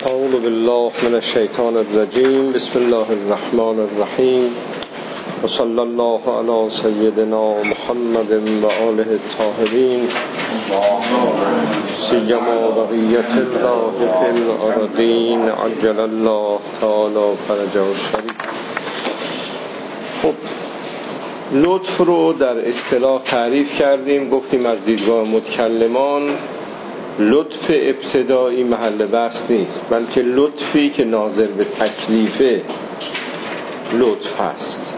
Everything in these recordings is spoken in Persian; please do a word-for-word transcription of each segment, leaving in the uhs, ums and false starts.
اعوذ بالله من الشیطان الرجیم. بسم الله الرحمن الرحیم و صلی الله علی سیدنا محمد و آله الطاهرین سیما بقیت الله فی الارضین عجل الله تعالی فرجه الشریف. خب لطف رو در اصطلاح تعریف کردیم، گفتیم از دیدگاه متکلمان لطف ابتدایی محل بحث نیست، بلکه لطفی که ناظر به تکلیف لطف هست.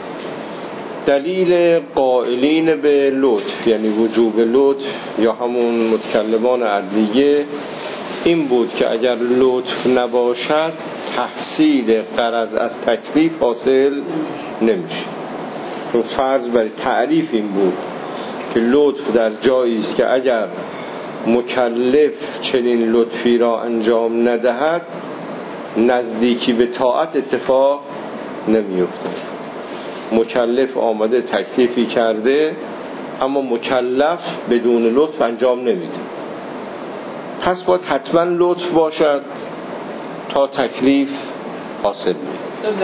دلیل قائلین به لطف یعنی وجوب لطف یا همون متکلمان عدلیه این بود که اگر لطف نباشد تحصیل غرض از تکلیف حاصل نمیشه. فرض بر تعریف این بود که لطف در جایی است که اگر مکلف چنین لطفی را انجام ندهد نزدیکی به طاعت اتفاق نمیفته. مکلف آمده تکلیفی کرده اما مکلف بدون لطف انجام نمیده، پس باید حتما لطف باشد تا تکلیف حاصل میشه.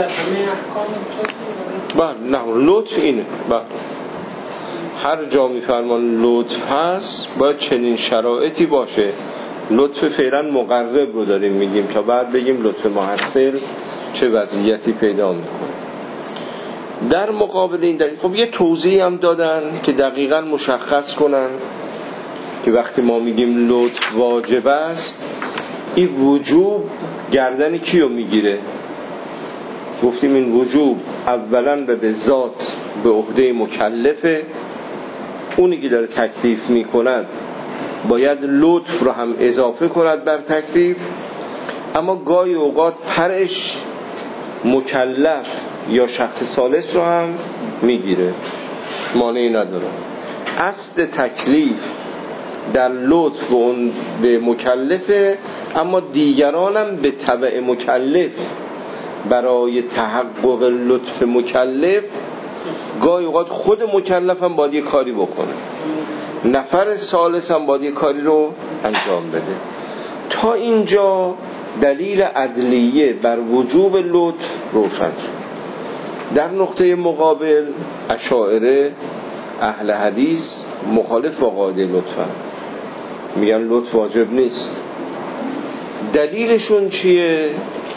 بله نه لطف اینه، بله هر جا میفرمان لطف هست باید چنین شرایطی باشه. لطف فعلا مقرب رو داریم میگیم تا بعد بگیم لطف محصل چه وضعیتی پیدا میکنه. در مقابل این دلیل خب یه توضیح هم دادن که دقیقاً مشخص کنن که وقتی ما میگیم لطف واجب است این وجوب گردن کیو میگیره. گفتیم این وجوب اولاً به ذات به عهده مکلفه، اونی که داره تکلیف میکند باید لطف رو هم اضافه کند بر تکلیف، اما گاهی اوقات پرش مکلف یا شخص ثالث رو هم میگیره، مانعی نداره. اصل تکلیف در لطف به اون به مکلفه، اما دیگران هم به تبع مکلف برای تحقق لطف مکلف گاهی اوقات خود مکلف هم باید یه کاری بکنه، نفر ثالث هم باید یه کاری رو انجام بده. تا اینجا دلیل عدلیه بر وجوب لطف روشن شد. در نقطه مقابل اشاعره اهل حدیث مخالف با قاعده لطفن، میگن لطف واجب نیست. دلیلشون چیه؟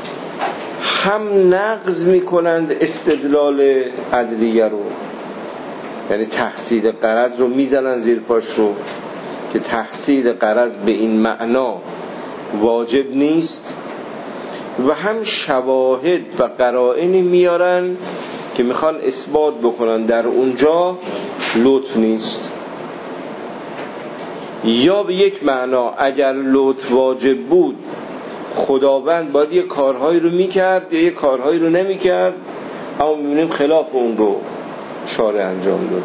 هم نقض میکنند استدلال عدلیه رو، یعنی تحصیل غرض رو میزنن زیر پاش رو که تحصیل غرض به این معنا واجب نیست، و هم شواهد و قرائنی میارن که میخوان اثبات بکنن در اونجا لطف نیست. یا به یک معنا اگر لطف واجب بود خداوند باید یه کارهایی رو میکرد یا یه کارهایی رو نمیکرد، اما میبینیم خلاف اون رو شارع انجام داده.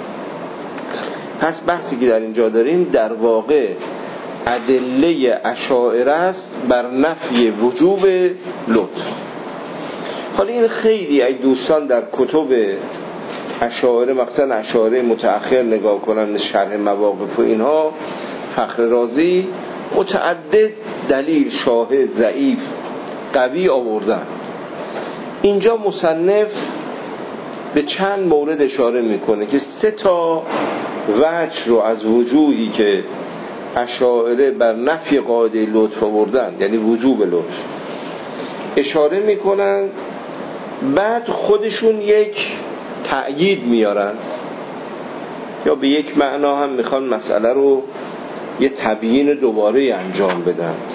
پس بحثی که در اینجا داریم در واقع ادله اشاعره است بر نفی وجوب لطف. حالا این خیلی ای دوستان در کتب اشاعره مخصوصا اشاعره متأخر نگاه کنن شرح مواقف و اینها، فخر رازی متعدد دلیل شاهد ضعیف قوی آوردند. اینجا مصنف به چند مورد اشاره میکنه که سه تا وجه رو از وجوهی که اشاعره بر نفی قاعده لطف آوردن یعنی وجوب لطف اشاره میکنند، بعد خودشون یک تأیید میارند یا به یک معنا هم میخوان مسئله رو یه تبیین دوباره انجام بدند.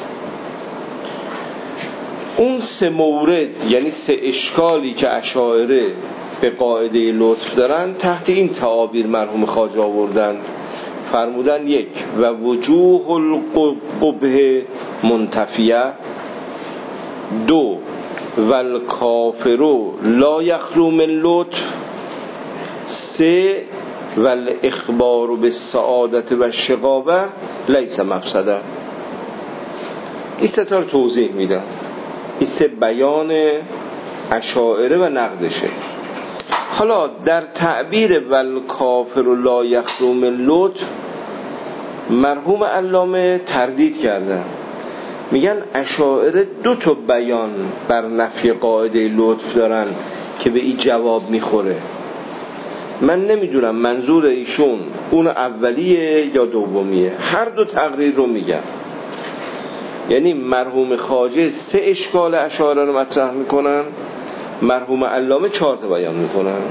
اون سه مورد یعنی سه اشکالی که اشاعره به قاعده لطف دارن تحت این تعابیر مرحوم خواجه آوردن. فرمودن یک و وجوه القبح منتفیه، دو و الکافر لا یخلو من لطف، سه و الاخبار بالسعادت و شقاوه لیس مفسده. این سه تا رو توضیح میدن. این سه بیان اشاعره و نقدشه. حالا در تعبیر والکافر لا یخلو من لطف مرحوم علامه تردید کردن میگن اشاعره دو تا بیان بر نفی قاعده لطف دارن که به این جواب میخوره. من نمیدونم منظور ایشون اون اولیه یا دومیه، هر دو تقریر رو میگن. یعنی مرحوم خواجه سه اشکال اشاعره رو مطرح میکنن، مرحوم علامه چهار تا بیان میکنن.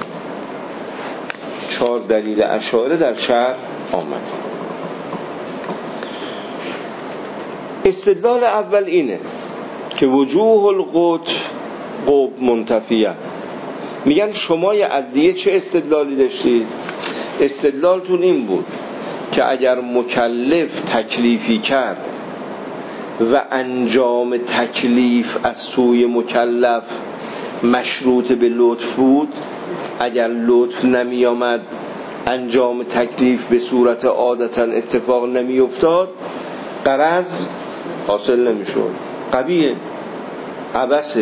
چهار دلیل اشاعره در شرح آمد. استدلال اول اینه که وجوه القطع قطع منتفیه. میگن شما یه عدیه چه استدلالی داشتید؟ استدلالتون این بود که اگر مکلف تکلیفی کرد و انجام تکلیف از سوی مکلف مشروط به لطف بود، اگر لطف نمی آمد انجام تکلیف به صورت عادتا اتفاق نمی افتاد، غرض حاصل نمی شد، قبیه عبسه.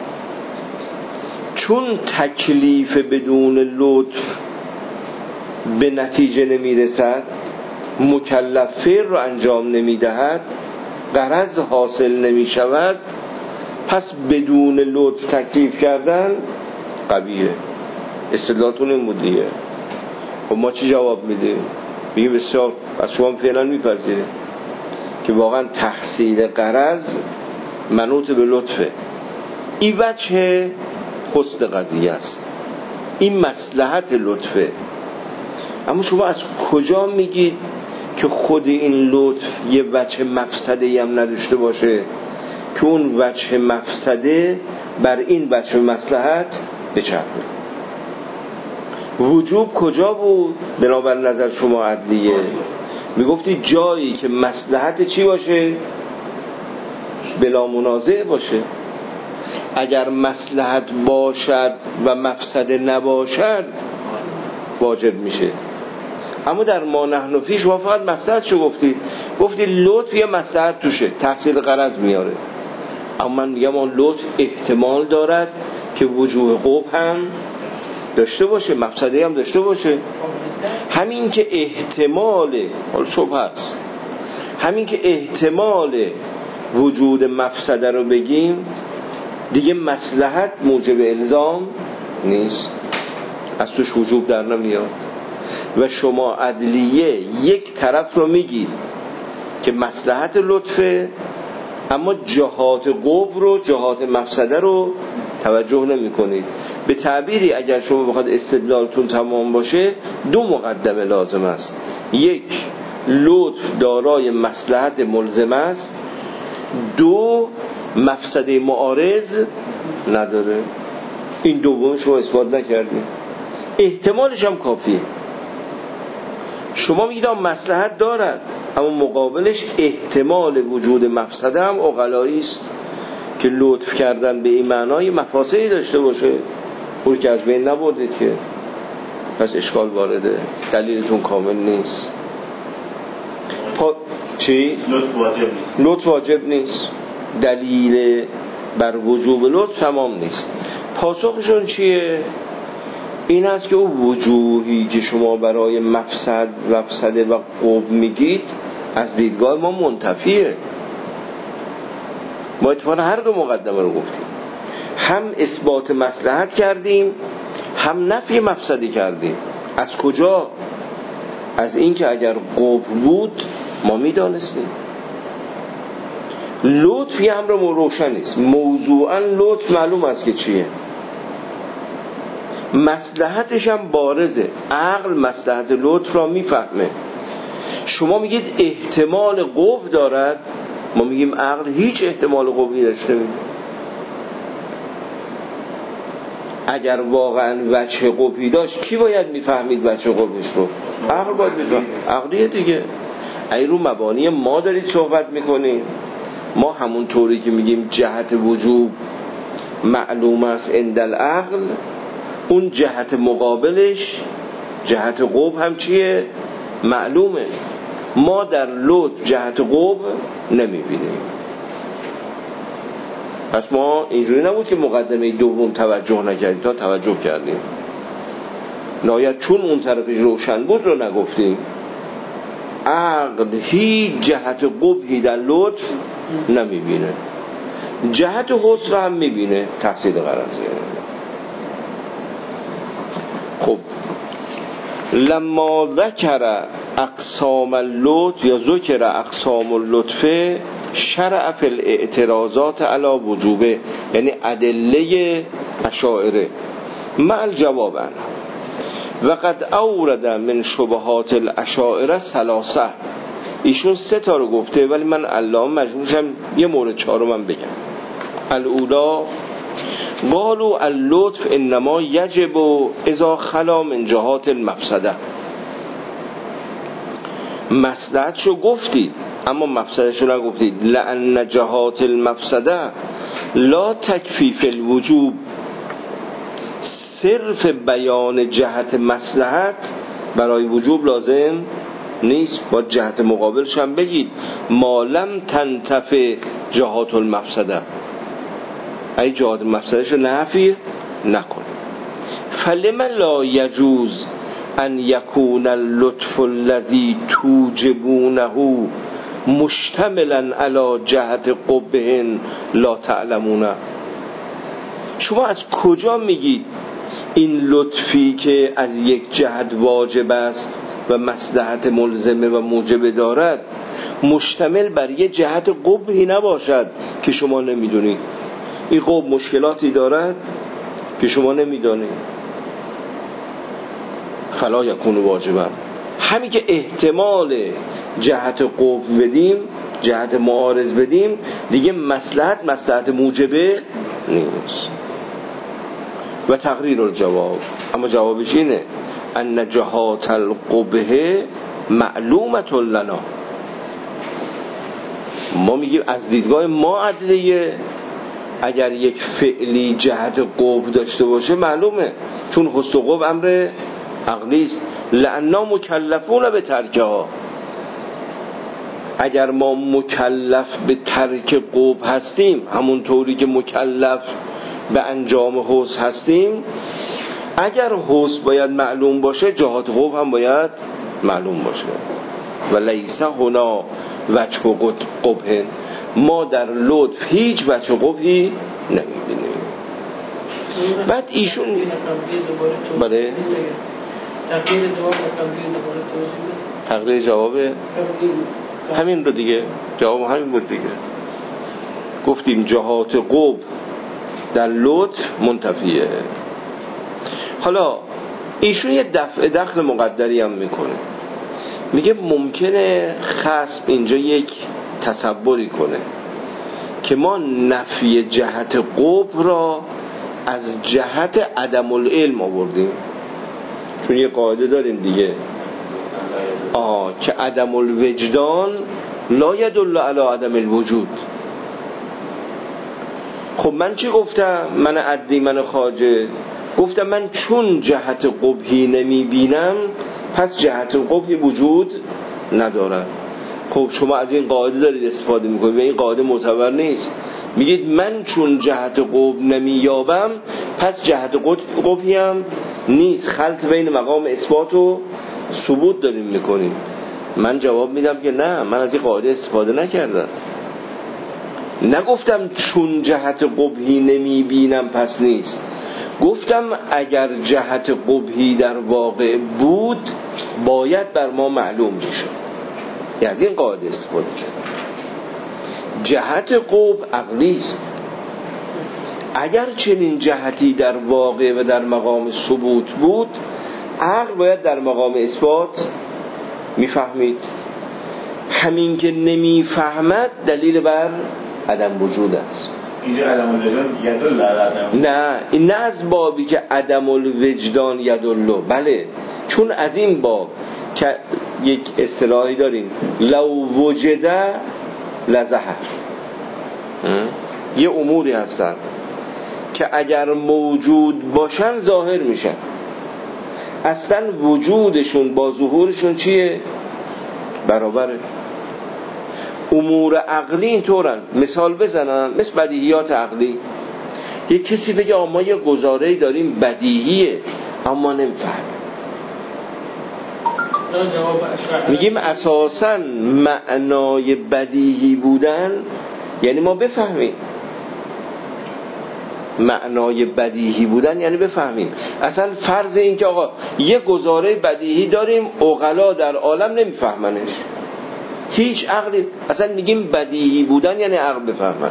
چون تکلیف بدون لطف به نتیجه نمی رسد، مکلف فعل رو انجام نمی دهد، غرض حاصل نمی شود، پس بدون لطف تکلیف کردن قبیه. استدلالتون این بود دیگه. خب ما چی جواب میدیم؟ بگیم بسیار از شما فعلا میپذیریم که واقعا تحصیل غرض منوط به لطفه. این وجه حسن قضیه است، این مصلحت لطفه. اما شما از کجا میگید که خود این لطف یه وجه مفسده هم نداشته باشه که اون وجه مفسده بر این وجه مصلحت بچرخه؟ وجوب کجا بود بنابر نظر شما عدلیه؟ میگفتی جایی که مصلحت چی باشه؟ بلا منازع باشه. اگر مصلحت باشد و مفسده نباشد واجب میشه. اما در ما نحن فی شما فقط مصلحت شو گفتی، گفتی لطف یا مصلحت توشه، تحصیل غرض میاره. اما من میگم اون لطف احتمال دارد که وجوه قبح هم داشته باشه، مفسده هم داشته باشه. همین که احتمال، حالا شبه هست، همین که احتمال وجود مفسده رو بگیم دیگه مصلحت موجب الزام نیست، از توش وجوب در نمیاد. و شما عدلیه یک طرف رو میگید که مصلحت لطفه، اما جهات قبح رو، جهات مفسده رو توجه نمی کنید. به تعبیری اگر شما بخواد استدلالتون تمام باشه، دو مقدمه لازم است. یک، لطف دارای مصلحت ملزم است. دو، مفسده معارض نداره. این دوم شما اثبات نکردید، احتمالش هم کافیه. شما میگید مصلحت دارد اما مقابلش احتمال وجود مفسده هم عقلایی است که لطف کردن به این معنای مفاسدی داشته باشه، اون که از بین نبردید که، پس اشکال وارده، دلیلتون کامل نیست. پا... چی؟ لطف واجب نیست. لطف واجب نیست، دلیل بر وجوب لطف تمام نیست. پاسخشون چیه؟ این است که او وجوهی که شما برای مفسد مفسده و قبح میگید از دیدگاه ما منتفیه. ما اتفاقا هر دو مقدمه رو گفتیم، هم اثبات مصلحت کردیم هم نفی مفسده کردیم. از کجا؟ از این که اگر قبح بود ما میدانستیم. لطف یه امر روشن نیست، موضوعا لطف معلوم است که چیه، مصلحتش هم بارزه، عقل مصلحت لطف را میفهمه. شما میگید احتمال قبح دارد، ما میگیم عقل هیچ احتمال قبحی داشته نمیده. اگر واقعا وجه قبحی داشت کی باید میفهمید وجه قبحش رو؟ عقل باید میفهمید. عقلیه دیگه. ای رو مبانی ما دارید صحبت میکنیم، ما همون طوری که میگیم جهت وجوب معلوم است عند العقل، اون جهت مقابلش جهت قبح هم چیه؟ معلومه. ما در لطف جهت قبح نمیبینیم. پس ما اینجوری نبود که مقدمه دوم توجه نکردیم، تا توجه کردیم. نهایت چون اون طرفش روشن بود رو نگفتیم. عقل هیچ جهت قبحی در لطف نمیبینه، جهت حسن هم میبینه، تحصیل غرضه. خب لما ذکر اقسام اللطف یا ذکر اقسام اللطف شرع فی الاعتراضات علی وجوبه، یعنی ادله اشاعره مع الجواب عنه. وقد اورد من شبهات الاشاعره ثلاثه، ایشون سه تا رو گفته ولی من علامه مجبورم یه مورد چهارم بگم. الاولا قالوا اللطف انما یجب اذا خلا من جهات المفسده. مصلحتشو گفتید اما مفسدشو نگفتید. لأن جهات المفسده لا تکفی فی الوجوب، صرف بیان جهت مصلحت برای وجوب لازم نیست، با جهت مقابلش هم بگید ما لم تنتفع جهات المفسده، ای جهات مفسدش رو نفی نکن. فلما لا یجوز ان یکون اللطف الذی توجبونه مشتملا علی جهت قبه لا تعلمونه. شما از کجا میگید این لطفی که از یک جهت واجب است و مصلحت ملزمه و موجب دارد مشتمل بر یک جهت قبحی نباشد که شما نمیدونید؟ این قبح مشکلاتی دارد که شما نمیدونید. فلا یکون واجبا، همین که احتمال جهت قبح بدیم، جهت معارض بدیم، دیگه مصلحت مصلحت موجبه نیست. و تقریر الجواب، اما جوابش اینه ان جهات القبه معلومة لنا. ما میگیم از دیدگاه ما ادله اگر یک فعلی جهت قبح داشته باشه معلومه، چون حسن قبح امر عقلی است. لأننا مکلفون به ترکها، اگر ما مکلف به ترک قبح هستیم همون طوری که مکلف به انجام حسن هستیم، اگر حسن باید معلوم باشه جهات قبح هم باید معلوم باشه. و لیس هنا وجه قبح، ما در لطف هیچ وجه قبحی نمیبینیم. بعد ایشون بله تقریر جواب همین رو دیگه، جواب همین بود دیگه. گفتیم جهات قبح در لطف منتفیه. حالا ایشون یه دفع دخل مقدری هم میکنه، میگه ممکنه خصم اینجا یک تصوری کنه که ما نفی جهت قبح را از جهت عدم العلم آوردیم، چون یه قاعده داریم دیگه آه که عدم الوجدان لا یدل علی عدم الوجود. خب من چی گفتم؟ من عدی من خواجه گفتم من چون جهت قبحی نمی بینم پس جهت قبحی وجود نداره. خب شما از این قاعده دارید استفاده میکنید و این قاعده معتبر نیست. میگید من چون جهت قبح نمییابم پس جهت قبحی هم نیست، خلط بین مقام اثبات و ثبوت داریم میکنیم. من جواب میدم که نه، من از این قاعده استفاده نکردم. نگفتم چون جهت قبحی نمیبینم پس نیست، گفتم اگر جهت قبحی در واقع بود باید بر ما معلوم میشد. از این قاعده استفاده کرد. جهت قبح عقلی است. اگر چنین جهتی در واقع و در مقام ثبوت بود عقل باید در مقام اثبات میفهمید. همین که نمیفهمد دلیل بر عدم وجود است. اینجا عدم الوجدان یدل عدم، نه این نه از بابی که عدم الوجدان یدل، بله چون از این باب که یک اصطلاحی داریم لو وجده لزهر، یه اموری هستن که اگر موجود باشن ظاهر میشن، اصلا وجودشون با ظهورشون چیه؟ برابره. امور عقلی اینطورن. مثال بزنم مثل بدیهیات عقلی. یه کسی بگه ما یه گزاره‌ای داریم بدیهیه اما نمیفهم، میگیم اساساً معنای بدیهی بودن یعنی ما بفهمیم، معنای بدیهی بودن یعنی بفهمیم. اصلا فرض این که آقا یه گزاره بدیهی داریم عقلا در عالم نمیفهمنش، هیچ عقلی، اصلا میگیم بدیهی بودن یعنی عقل بفهمن.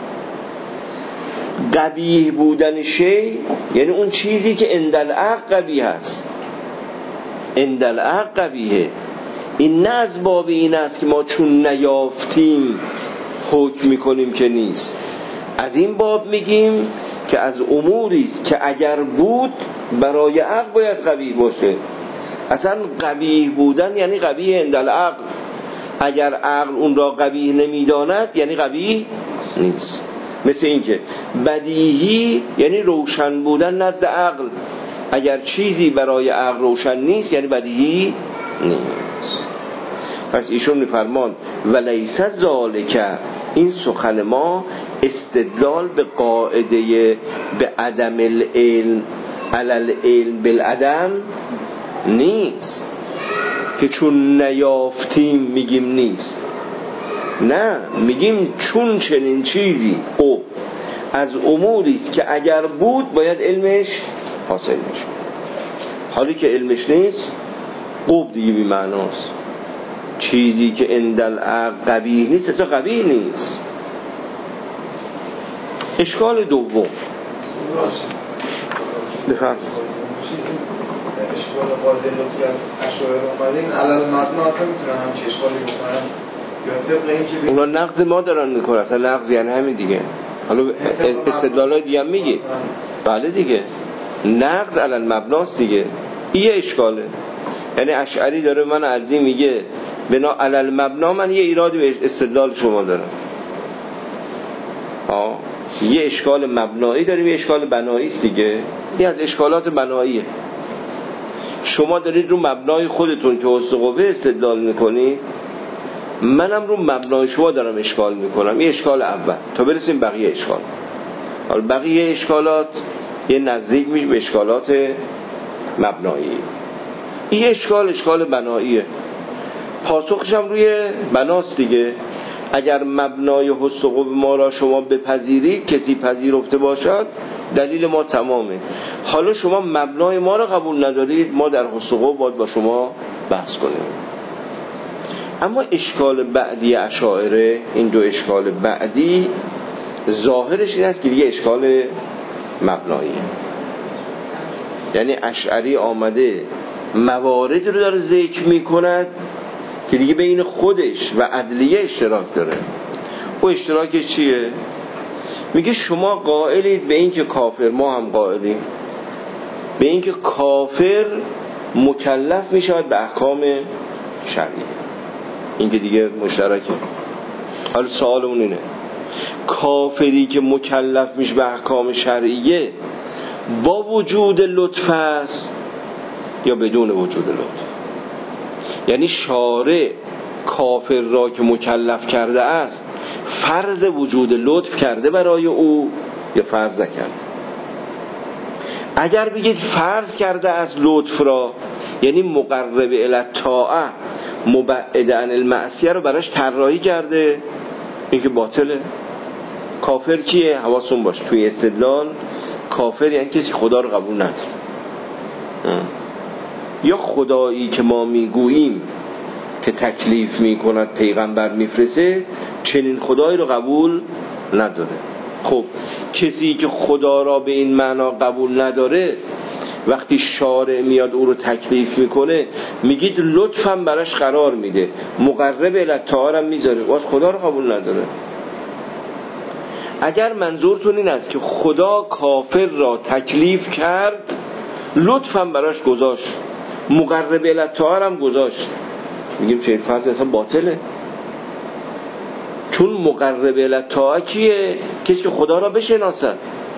قبیح بودن شی یعنی اون چیزی که اندل عقل قبیح هست، اندل عقل قبیحه. این نه از باب این است که ما چون نیافتیم حکم میکنیم که نیست، از این باب میگیم که از اموری است که اگر بود برای عقل باید قبیح باشه. اصلا قبیح بودن یعنی قبیح اندل عقل، اگر عقل اون را قبیح نمیداند یعنی قبیح نیست. مثل این که بدیهی یعنی روشن بودن نزد عقل، اگر چیزی برای عقل روشن نیست یعنی بدیهی نیست. پس ایشون میفرمان ولیس ذالک، این سخن ما استدلال به قاعده به عدم العلم علل علم بالعدم نیست که چون نیافتیم میگیم نیست، نه، میگیم چون چنین چیزی او از اموری است که اگر بود باید علمش حاصل میشه، حالی که علمش نیست قوب دیگه بی معناست. چیزی که اندل عقل قبیح نیست اصلا قبیح نیست. اشکال دوم بفهم اشکال قاعده لطف که از اشاعره اومدین علل مبنا اصلا میتونن هم چه اشکالی بکنن یا طبق این که اونا نقض ما دارن میکنن، اصلا نقض یعنی همین دیگه. حالا استدلالای دیگه هم میگی بله دیگه، نقض علل مبناست دیگه. این یه اشکاله، یعنی اشعری داره من عدی میگه بنا علل مبنا، من یه ایرادی به استدلال شما دارم. آه یه اشکال مبنایی داریم، یه اشکال بنایی است دیگه. این از اشکالات بناییه. شما دارید رو مبنای خودتون که حسن قوه استدلال میکنید، منم رو مبنای شما دارم اشکال میکنم. این اشکال اول تا برسیم بقیه اشکال. حالا بقیه اشکالات یه نزدیک میشه به اشکالات مبنایی. این اشکال اشکال بناییه، پاسخش هم روی بناست دیگه. اگر مبنای حسن قوه ما را شما بپذیرید، کسی پذیرفته باشد، دلیل ما تمامه. حالا شما مبنای ما را قبول ندارید، ما در حسن قوه باید با شما بحث کنیم. اما اشکال بعدی اشاعره، این دو اشکال بعدی ظاهرش این است که دیگه اشکال مبناییه. یعنی اشعری آمده موارد رو داره ذکر میکند که دیگه بین خودش و عدلیه اشتراک داره. او اشتراکش چیه؟ میگه شما قائلید به این که کافر، ما هم قائلیم به این که کافر مکلف میشود به احکام شرعی. این که دیگه مشترکه. حالا سوالمون اینه، کافری که مکلف میشه به احکام شرعیه با وجود لطف است یا بدون وجود لطف؟ یعنی شارع کافر را که مکلف کرده است فرض وجود لطف کرده برای او یا فرض نکرده؟ اگر بگید فرض کرده از لطف را، یعنی مقرب الی الطاعه مبعد عن المعصیه رو براش طراحی کرده، این که باطله. کافر کیه؟ حواستون باشه توی استدلال کافر یعنی کسی خدا رو قبول نداره. یا خدایی که ما میگوییم که تکلیف میکند پیغمبر میفرسته چنین خدایی رو قبول نداره. خب کسی که خدا را به این معنا قبول نداره، وقتی شارع میاد او رو تکلیف میکنه میگید لطفم براش قرار میده، مقرب الی الطاعه هم میذاره، باز خدا رو قبول نداره. اگر منظورتون این است که خدا کافر را تکلیف کرد، لطفم براش گذاشت، مقرب الی الطاعه هم گذاشت، میگیم چه فرض اصلا باطله. چون مقرب الی الطاعه کیه؟ کسی که خدا را بشناسد،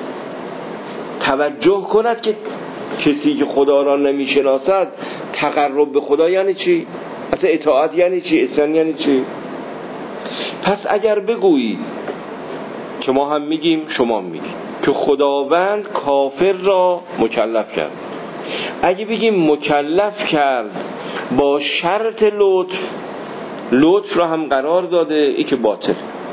توجه کند که کسی که خدا را نمیشناسد تقرب به خدا یعنی چی؟ اصلا اطاعت یعنی چی؟ اسیان یعنی چی؟ پس اگر بگویید که ما هم میگیم شما هم میگید که خداوند کافر را مکلف کرد، اگه بگیم مکلف کرد با شرط لطف لطف را هم قرار داده، ای که باطل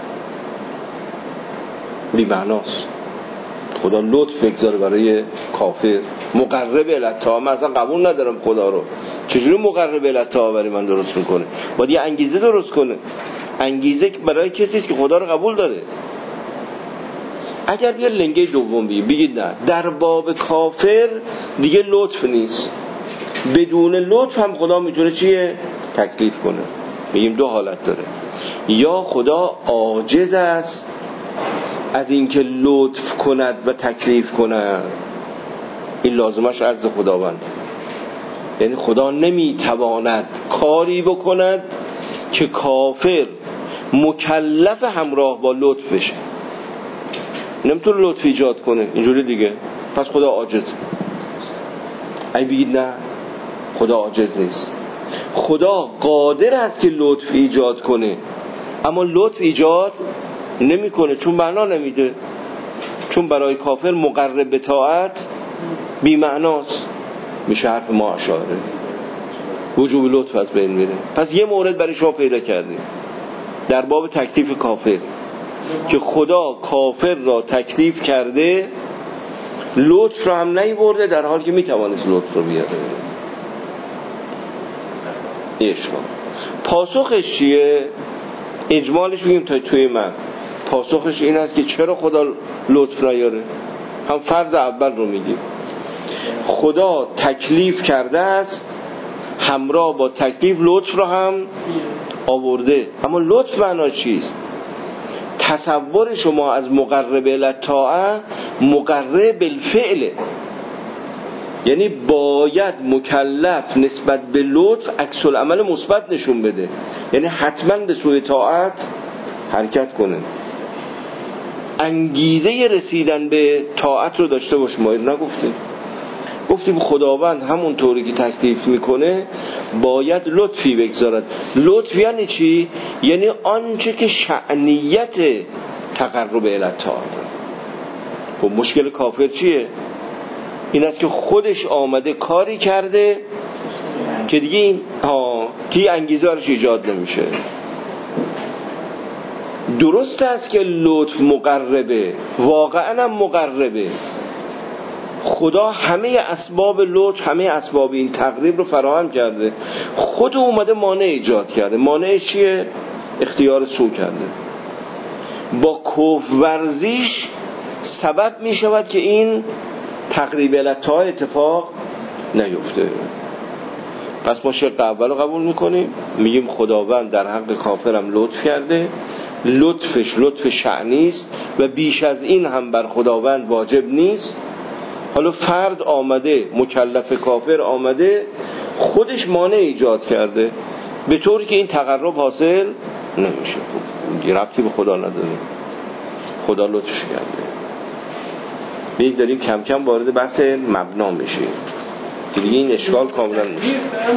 بی معناست. خدا لطف بگذاره برای کافر، مقرب الطاعه. من اصلا قبول ندارم خدا رو. چجوری مقرب الطاعه برای من درست میکنه؟ باید یه انگیزه درست کنه. انگیزه برای کسی است که خدا رو قبول داره. اگر بیا لنگه دوم بگید بگید نه، در باب کافر دیگه لطف نیست، بدون لطف هم خدا میتونه چیه؟ تکلیف کنه. میگیم دو حالت داره، یا خدا عاجز است از اینکه لطف کند و تکلیف کند، این لازمش عجز خداوند، یعنی خدا نمیتواند کاری بکند که کافر مکلف همراه با لطف بشه، نمیتونه لطف ایجاد کنه اینجوری دیگه، پس خدا عاجز. ای بگید نه، خدا عاجز نیست، خدا قادر است که لطف ایجاد کنه، اما لطف ایجاد نمیکنه چون معنا نمیده، چون برای کافر مقرب به طاعت بی معناست. میشه حرف ما اشاره، وجوب لطف از بین میره. پس یه مورد برای شما پیدا کردیم در باب تکلیف کافر که خدا کافر را تکلیف کرده، لطف را هم نیورده، در حالی که میتوانست لطف رو بیاره. اشکال پاسخش چیه؟ اجمالش بگیم تا توی من پاسخش این است که چرا خدا لطف نیاره. هم فرض اول رو میگیم، خدا تکلیف کرده است، همراه با تکلیف لطف رو هم آورده. اما لطف معنا چیست؟ تصور شما از مقرب الطاعه مقرب بالفعل، یعنی باید مکلف نسبت به لطف عکس العمل مثبت نشون بده، یعنی حتما به سوی طاعت حرکت کنه، انگیزه رسیدن به طاعت رو داشته باشه. ما این نگفتیم، گفتیم خداوند همون طوری که تکلیف میکنه باید لطفی بگذارد. لطف یعنی چی؟ یعنی آنچه که شأنیت تقرب الطاعه. خب مشکل کافر چیه؟ این است که خودش آمده کاری کرده که دیگه این ها که انگیزه روش ایجاد نمیشه. درست است که لطف مقربه، واقعا هم مقربه، خدا همه اسباب لطف، همه اسباب این تقریب رو فراهم کرده، خود اومده مانع ایجاد کرده. مانع چیه؟ اختیار سو کرده. با کفر ورزیش سبب می شود که این تقریب الطاعه اتفاق نیفته. پس ما شرط اول رو قبول میکنیم، میگیم خداوند در حق کافرم لطف کرده، لطفش لطف شأنی است و بیش از این هم بر خداوند واجب نیست. حالا فرد آمده، مکلف کافر آمده، خودش مانع ایجاد کرده به طوری که این تقرب حاصل نمیشه. خب این ربطی به خدا نداره، خدا لطفش کرده. بیایید داریم کم کم وارد بحث مبنا میشیم که دیگه این اشکال کاملا میشه.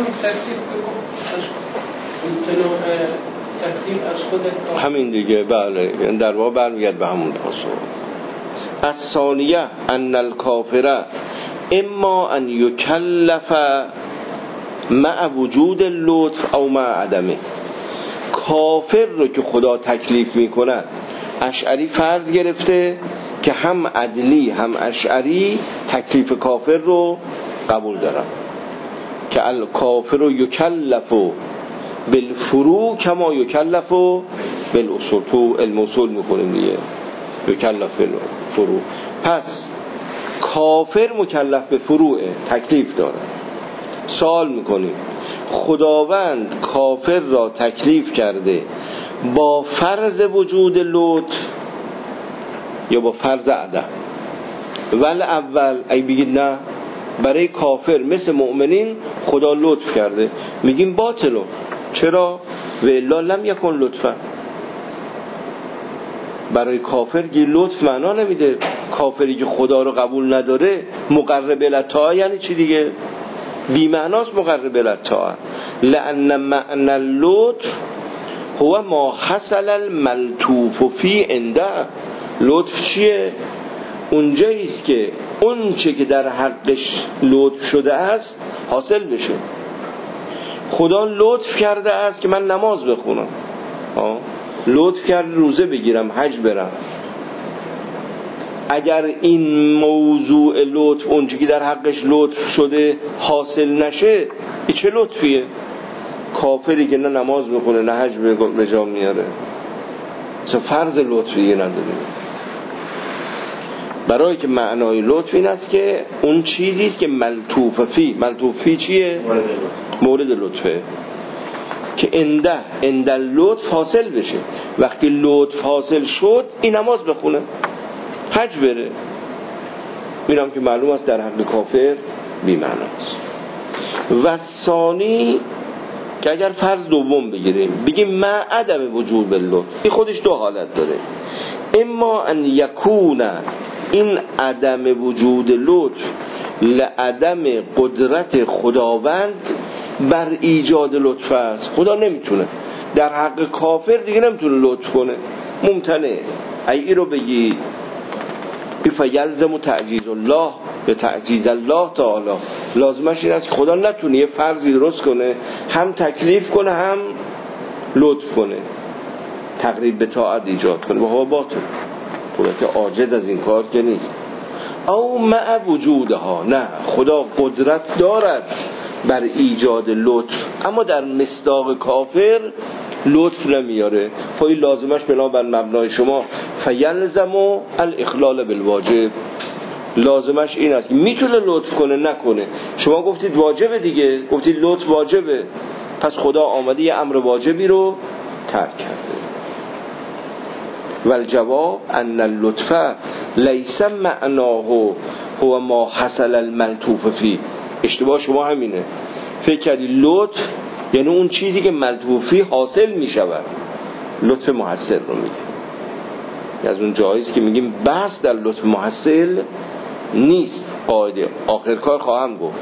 همین دیگه، بله، در واقع برمیگرد به همون پاسخ. الثانیه ان الکافر اما ان یکلف مع وجود اللطف او مع عدمه. کافر رو که خدا تکلیف میکند، اشعری فرض گرفته که هم عدلی هم اشعری تکلیف کافر رو قبول دارن که الکافر یکلف بالفروع کما یکلف بالاصول. تو علم اصول میخونیم دیگه، یکلف بالفروع. پس کافر مکلف به فروع، تکلیف داره. سوال میکنیم خداوند کافر را تکلیف کرده با فرض وجود لطف یا با فرض عدم؟ ول اول ای بگید نه، برای کافر مثل مؤمنین خدا لطف کرده، میگیم باطلو. چرا؟ و الا لم یکن لطفا. برای کافر گیر لطف معنا نمیده. کافری که خدا رو قبول نداره مقرب الطاعه یعنی چی دیگه؟ بی معناست مقرب الطاعه. لأن معنی اللطف هو ما حصل الملطوف فی عنده. لطف چیه؟ اونجاییست که اون چه که در حقش لطف شده است حاصل بشه. خدا لطف کرده است که من نماز بخونم، آه. لطف کرده روزه بگیرم، حج برم. اگر این موضوع لطف اونچه که در حقش لطف شده حاصل نشه، این چه لطفیه؟ کافری که نه نماز بخونه نه حج به جا میاره، مثلا فرض لطفیه نداره. برای که معنای لطف این است که اون چیزی است که ملطوف فی، ملطوف فی چیه؟ مورد لطفه، که انده انده لطف حاصل بشه. وقتی لطف حاصل شد این نماز بخونه، حج بره. اینم که معلوم است در حق کافر بی معناست. و ثانی که اگر فرض دوم بگیریم بگیم ما عدم وجود باللطف، این خودش دو حالت داره. اما ان یکون این عدم وجود لطف لعدم قدرت خداوند بر ایجاد لطف است. خدا نمیتونه در حق کافر دیگه نمیتونه لطف کنه، ممتنع. ای رو بگی فیلزم تعجیز الله به تعجیز الله تعالی، لازمش این است که خدا نتونه یه فرضی درست کنه هم تکلیف کنه هم لطف کنه، تقریب به طاعت ایجاد کنه. و هو باطل، خدا که عاجز از این کار که نیست. او مع وجودها، نه، خدا قدرت دارد بر ایجاد لطف، اما در مصداق کافر لطف نمیاره. پای لازمش بنابر مبنای شما فیلزم الاخلال بالواجب، لازمش این است که میتونه لطف کنه نکنه. شما گفتید واجبه دیگه، گفتید لطف واجبه، پس خدا آمده یه امر واجبی رو ترک کرده. والجواب ان اللطف لیس معناه هو ما حصل الملطوف فی. اشتباه شما همینه، فکر کردی لطف یعنی اون چیزی که ملطوفی حاصل می شود. لطف محصل رو میگه، از اون جاییست که میگیم بحث در لطف محصل نیست. قاعده آخر کار خواهم گفت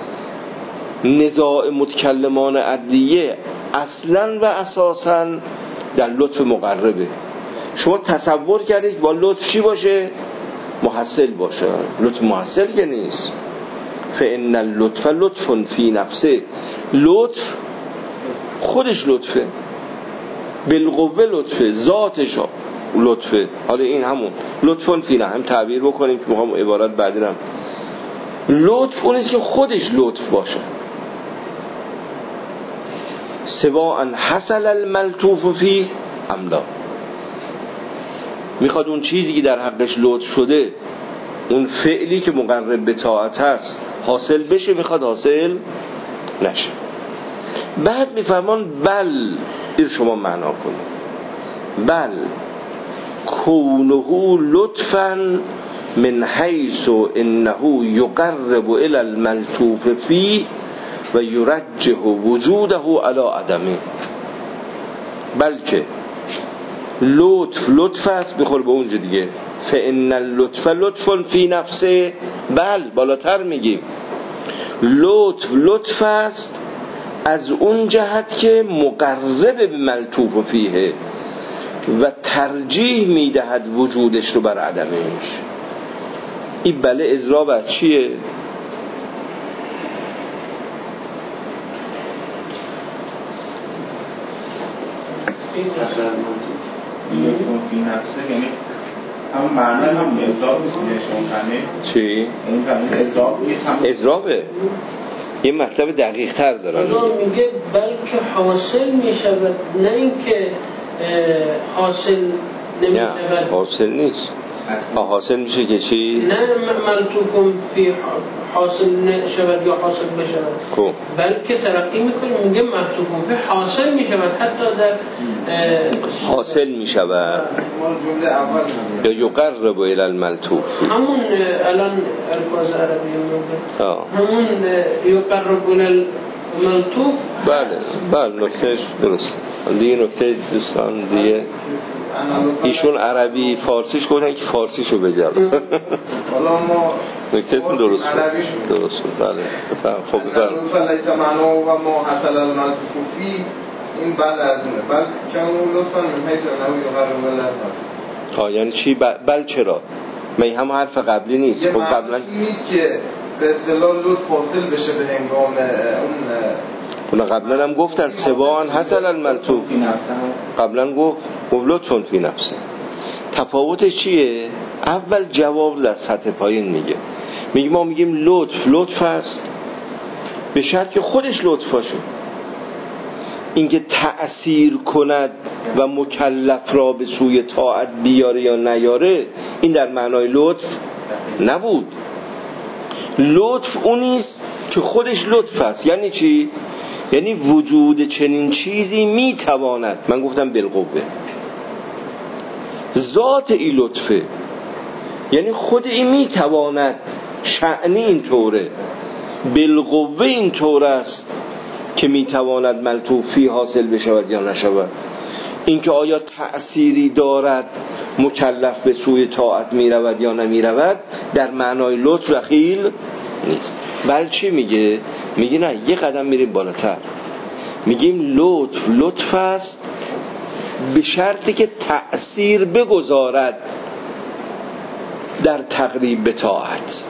نزاع متکلمان عدلیه اصلا و اساسا در لطف مقربه. شما تصور کردید با لطف چی باشه؟ محصل باشه. لطف محصل که نیست. فإن اللطف لطف فی نفسه، لطف خودش لطفه، بالقوه لطفه، ذاتش لطفه. حالا این همون لطفون فی نفسه هم تعبیر بکنیم که میخوام عبارت بعدی هم لطف اونیست که خودش لطف باشه. سواء حصل الملطوف فی ام لا، میخواد اون چیزی که در حقش لطف شده، اون فعلی که مقرب به طاعت هست حاصل بشه، میخواد حاصل نشه. بعد میفرمان بل، این شما معنا کنید، بل کونه لطفا من حیث انه یقرب الى الملطوف فی و یرجح وجوده علی عدمه. بلکه لطف لطف است، بخور به اونجا دیگه، فإن اللطف لطف فی نفسه. بل بالاتر میگیم لطف لطف است از اون جهت که مقرب به ملطوف فیه و ترجیح میدهد وجودش رو بر عدمش. این بله اضراب از چیه؟ لطف فی نفسه یعنی هم معنی هم اضراب نیست که شما کنه. چی؟ این کنه اضراب نیست، هم اضرابه. یه مطلب دقیق تر دارن. میگه بلکه حاصل میشود، نه اینکه حاصل نمیشود. حاصل نیست. حاصل میشه که چی؟ نه ملطوف فی حاصل نشود یا حاصل بشود، کو. بلکه ترقی میکنه میگه ملطوف فی حاصل میشود، حتی در حاصل میشود یا یقرب الی الملطوف، همون الان الفاظ عربی میگه همون یقرب الی الملطوف. بله بله نکتهش درست. دیگه نکته دوستان دیگه ایشون عربی فارسیش گفتن که فارسیشو بگم. حالا ما نکتهتون درست بود. درست بود. بله بفرم. خب بفرم. فلیس معنا و ما حصل الملطوف فی، این بل از اونه. بل که اون لطفا من حیث انه یقرب الی الملطوف. ها یعنی چی؟ بل چرا؟ می هم حرف قبلی نیست. خب قبلا نیست که به اصطلاح لطف حاصل بشه به هنگام اون اونا قبلا هم گفتن سباعا حصل الملطوف، قبلا گفت گفت لطفاً فی نفسه. تفاوتش چیه؟ اول جواب در سطح پایین میگه، میگه ما میگیم لطف لطف هست به شرط که خودش لطف باشه. اینکه تأثیر کند و مکلف را به سوی طاعت بیاره یا نیاره، این در معنای لطف نبود. لطف اونیست که خودش لطف است. یعنی چی؟ یعنی وجود چنین چیزی میتواند، من گفتم بالقوه، ذات این لطفه، یعنی خود این میتواند، شأنی اینطوره، بالقوه اینطور است که میتواند ملطوفی حاصل بشود یا نشود. اینکه آیا تأثیری دارد، مکلف به سوی طاعت میرود یا نمیرود، در معنای لطف دخیل نیست. بل چی میگه؟ میگه نه، یه قدم میریم بالاتر، میگیم لطف لطف است به شرطی که تأثیر بگذارد در تقریب به طاعت،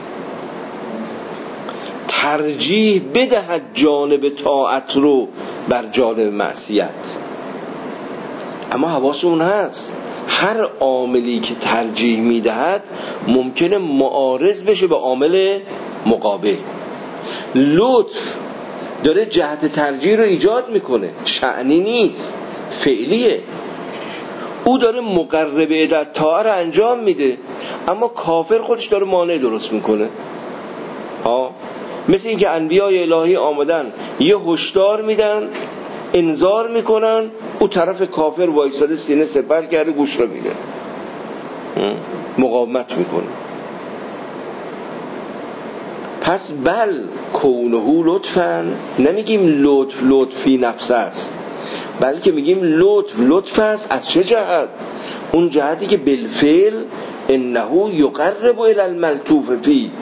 ترجیح بدهد جانب طاعت رو بر جانب معصیت. اما حواسمون هست هر عاملی که ترجیح میدهد ممکنه معارض بشه به عامل مقابل. لطف داره جهت ترجیح رو ایجاد میکنه، شأنی نیست، فعلیه. او داره مقرب عدت طاعت رو انجام میده، اما کافر خودش داره مانع درست میکنه. ها، مثل این که انبیای الهی آمدن یه هشدار میدن، انذار میکنن، او طرف کافر وایساده سینه سپر کرده گوش رو میده، مقاومت میکنه. پس بل کونه لطفاً، نمیگیم لطف لطفی نفس است، بلکه میگیم لطف لطف است. از چه جهت؟ اون جهتی که بالفعل انه یقرب الی الملطوف فی،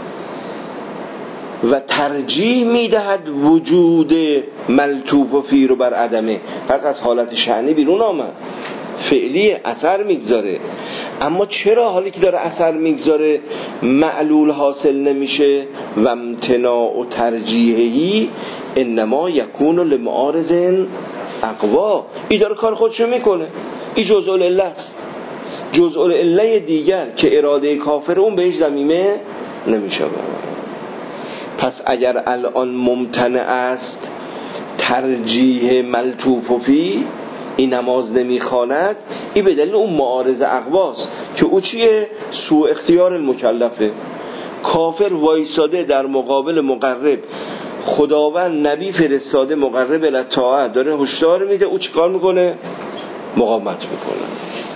و ترجیح میدهد وجود ملطوف فی رو بر عدمه. پس از حالت شأنی بیرون آمد، فعلی اثر میگذاره. اما چرا حالی که داره اثر میگذاره معلول حاصل نمیشه؟ و امتناع و ترجیحی انما یکون لمعارض اقوا. این داره کار خودشو میکنه، این جزء العله است. جزء العله دیگر که اراده کافر اون بهش ضمیمه نمیشه. پس اگر الان ممتنع است ترجیح ملطوف فی، این نماز نمیخواند، این به دلیل اون معارض اقواست که او چیه؟ سوء اختیار المکلفه. کافر وایساده در مقابل مقرب، خداوند نبی فرستاده مقرب الطاعت، داره هشدار میده، او چیکار میکنه؟ مقاومت میکنه.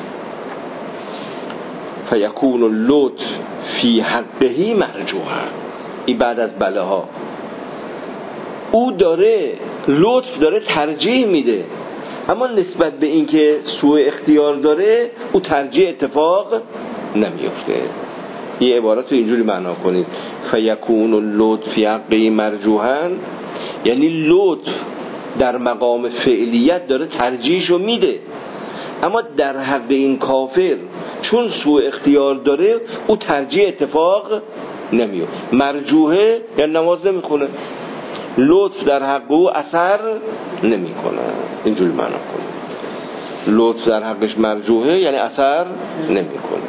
فیکون اللطف فی حقه مرجوحا. این بعد از بله ها او داره لطف داره ترجیح میده، اما نسبت به این که سوء اختیار داره او ترجیح اتفاق نمیفته. یه عبارت رو اینجوری معنا کنید، فیکون اللطف فی حقه مرجوحا، یعنی لطف در مقام فعلیت داره ترجیحشو میده، اما در حق این کافر چون سوء اختیار داره او ترجیح اتفاق نمیفته. مرجوحه یعنی نماز نمیخونه، لطف در حق او اثر نمیکنه. اینجوری معنا کنید، لطف در حقش مرجوحه یعنی اثر نمیکنه.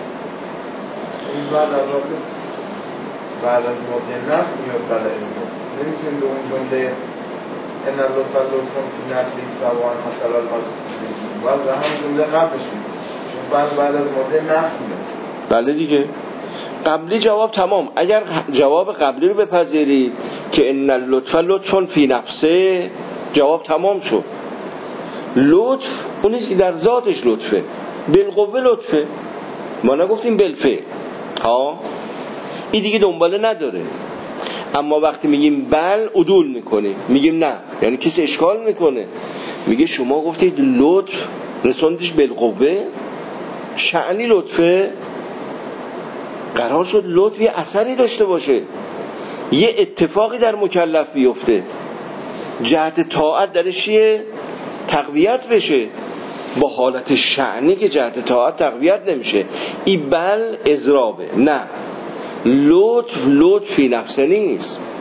بعد از بعد از ماده نفت میاد بعد از نمیتونیم به اون جمله ان اللطف لطف فی نفسی سواء حصل الملطوف بعد هم جمله قبلش میاد، چون بعد بعد از ماده نفت میاد. بله دیگه، قبلی جواب تمام. اگر جواب قبلی رو بپذیرید که ان اللطف لطف فی نفسه، جواب تمام شد. لطف اونیست که در ذاتش لطفه، بالقوه لطفه، ما نگفتیم بالفعل. ها، این دیگه دنباله نداره. اما وقتی میگیم بل عدول میکنیم، میگیم نه، یعنی کسی اشکال میکنه، میگه شما گفتید لطف رسوندش بالقوه، شأنی لطفه، قرار شد لطف یه اثری داشته باشه، یه اتفاقی در مکلف بیفته، جهت طاعت درش یه تقویت بشه، با حالت شأنی که جهت طاعت تقویت نمیشه. این بل اضرابه. نه، لطف لطفی نفسه نیست.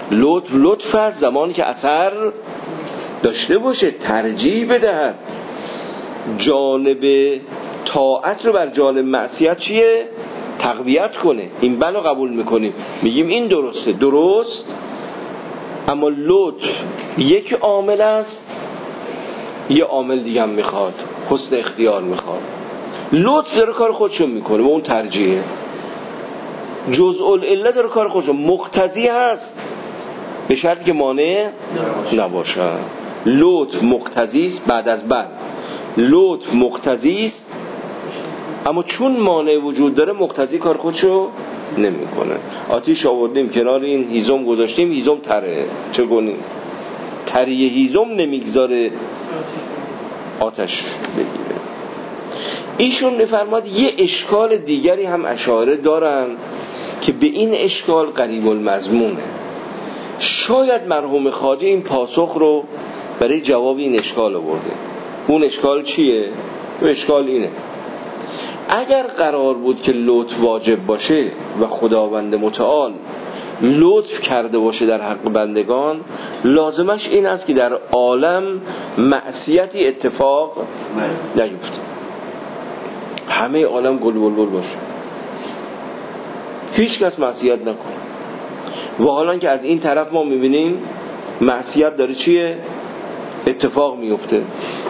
لطف لطف است زمانی که اثر داشته باشه، ترجیح بدهد، جانب طاعت رو بر جانب معصیت چیه؟ تقویت کنه. این بلا قبول میکنیم، میگیم این درسته، درست، اما لطف یک عامل است، یه عامل دیگه هم میخواد، حسن اختیار میخواد. لطف داره کار خودشو میکنه و اون ترجیحه، جزء العله داره کار خودشو، مقتضی هست به شرطی که مانع نباشه. لطف مقتضی است بعد از بل، لطف مقتضی است اما چون مانع وجود داره مقتضی کار خودشو نمیکنه. آتیش آوردیم کنار این هیزم گذاشتیم، هیزم تره، چه کنیم؟ تریه هیزم نمیگذاره آتش بگیره. ایشون میفرماد یه اشکال دیگری هم اشاره دارن که به این اشکال قریب المضمونه. شاید مرحوم خواجه این پاسخ رو برای جواب این اشکال آورده. اون اشکال چیه؟ اون اشکال اینه: اگر قرار بود که لطف واجب باشه و خداوند متعال لطف کرده باشه در حق بندگان، لازمش این است که در عالم معصیتی اتفاق نیفته، همه عالم گل بلبل باشه، هیچ کس معصیت نکنه. و حالا که از این طرف ما میبینیم معصیت داره چیه؟ اتفاق میفته.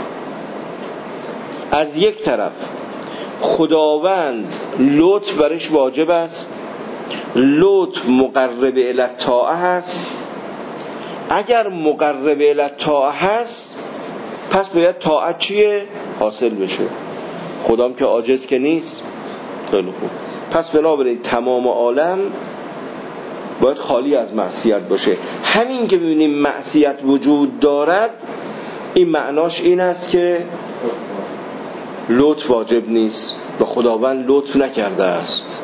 از یک طرف خداوند لطف برش واجب است، لطف مقرب الی الطاعه هست. اگر مقرب الی الطاعه هست پس باید طاعت چیه؟ حاصل بشه. خدام که عاجز که نیست. خیلی خوب، پس بنابراین تمام عالم باید خالی از معصیت باشه. همین که ببینیم معصیت وجود دارد، این معناش این است که لطف واجب نیست و خداوند لطف نکرده است.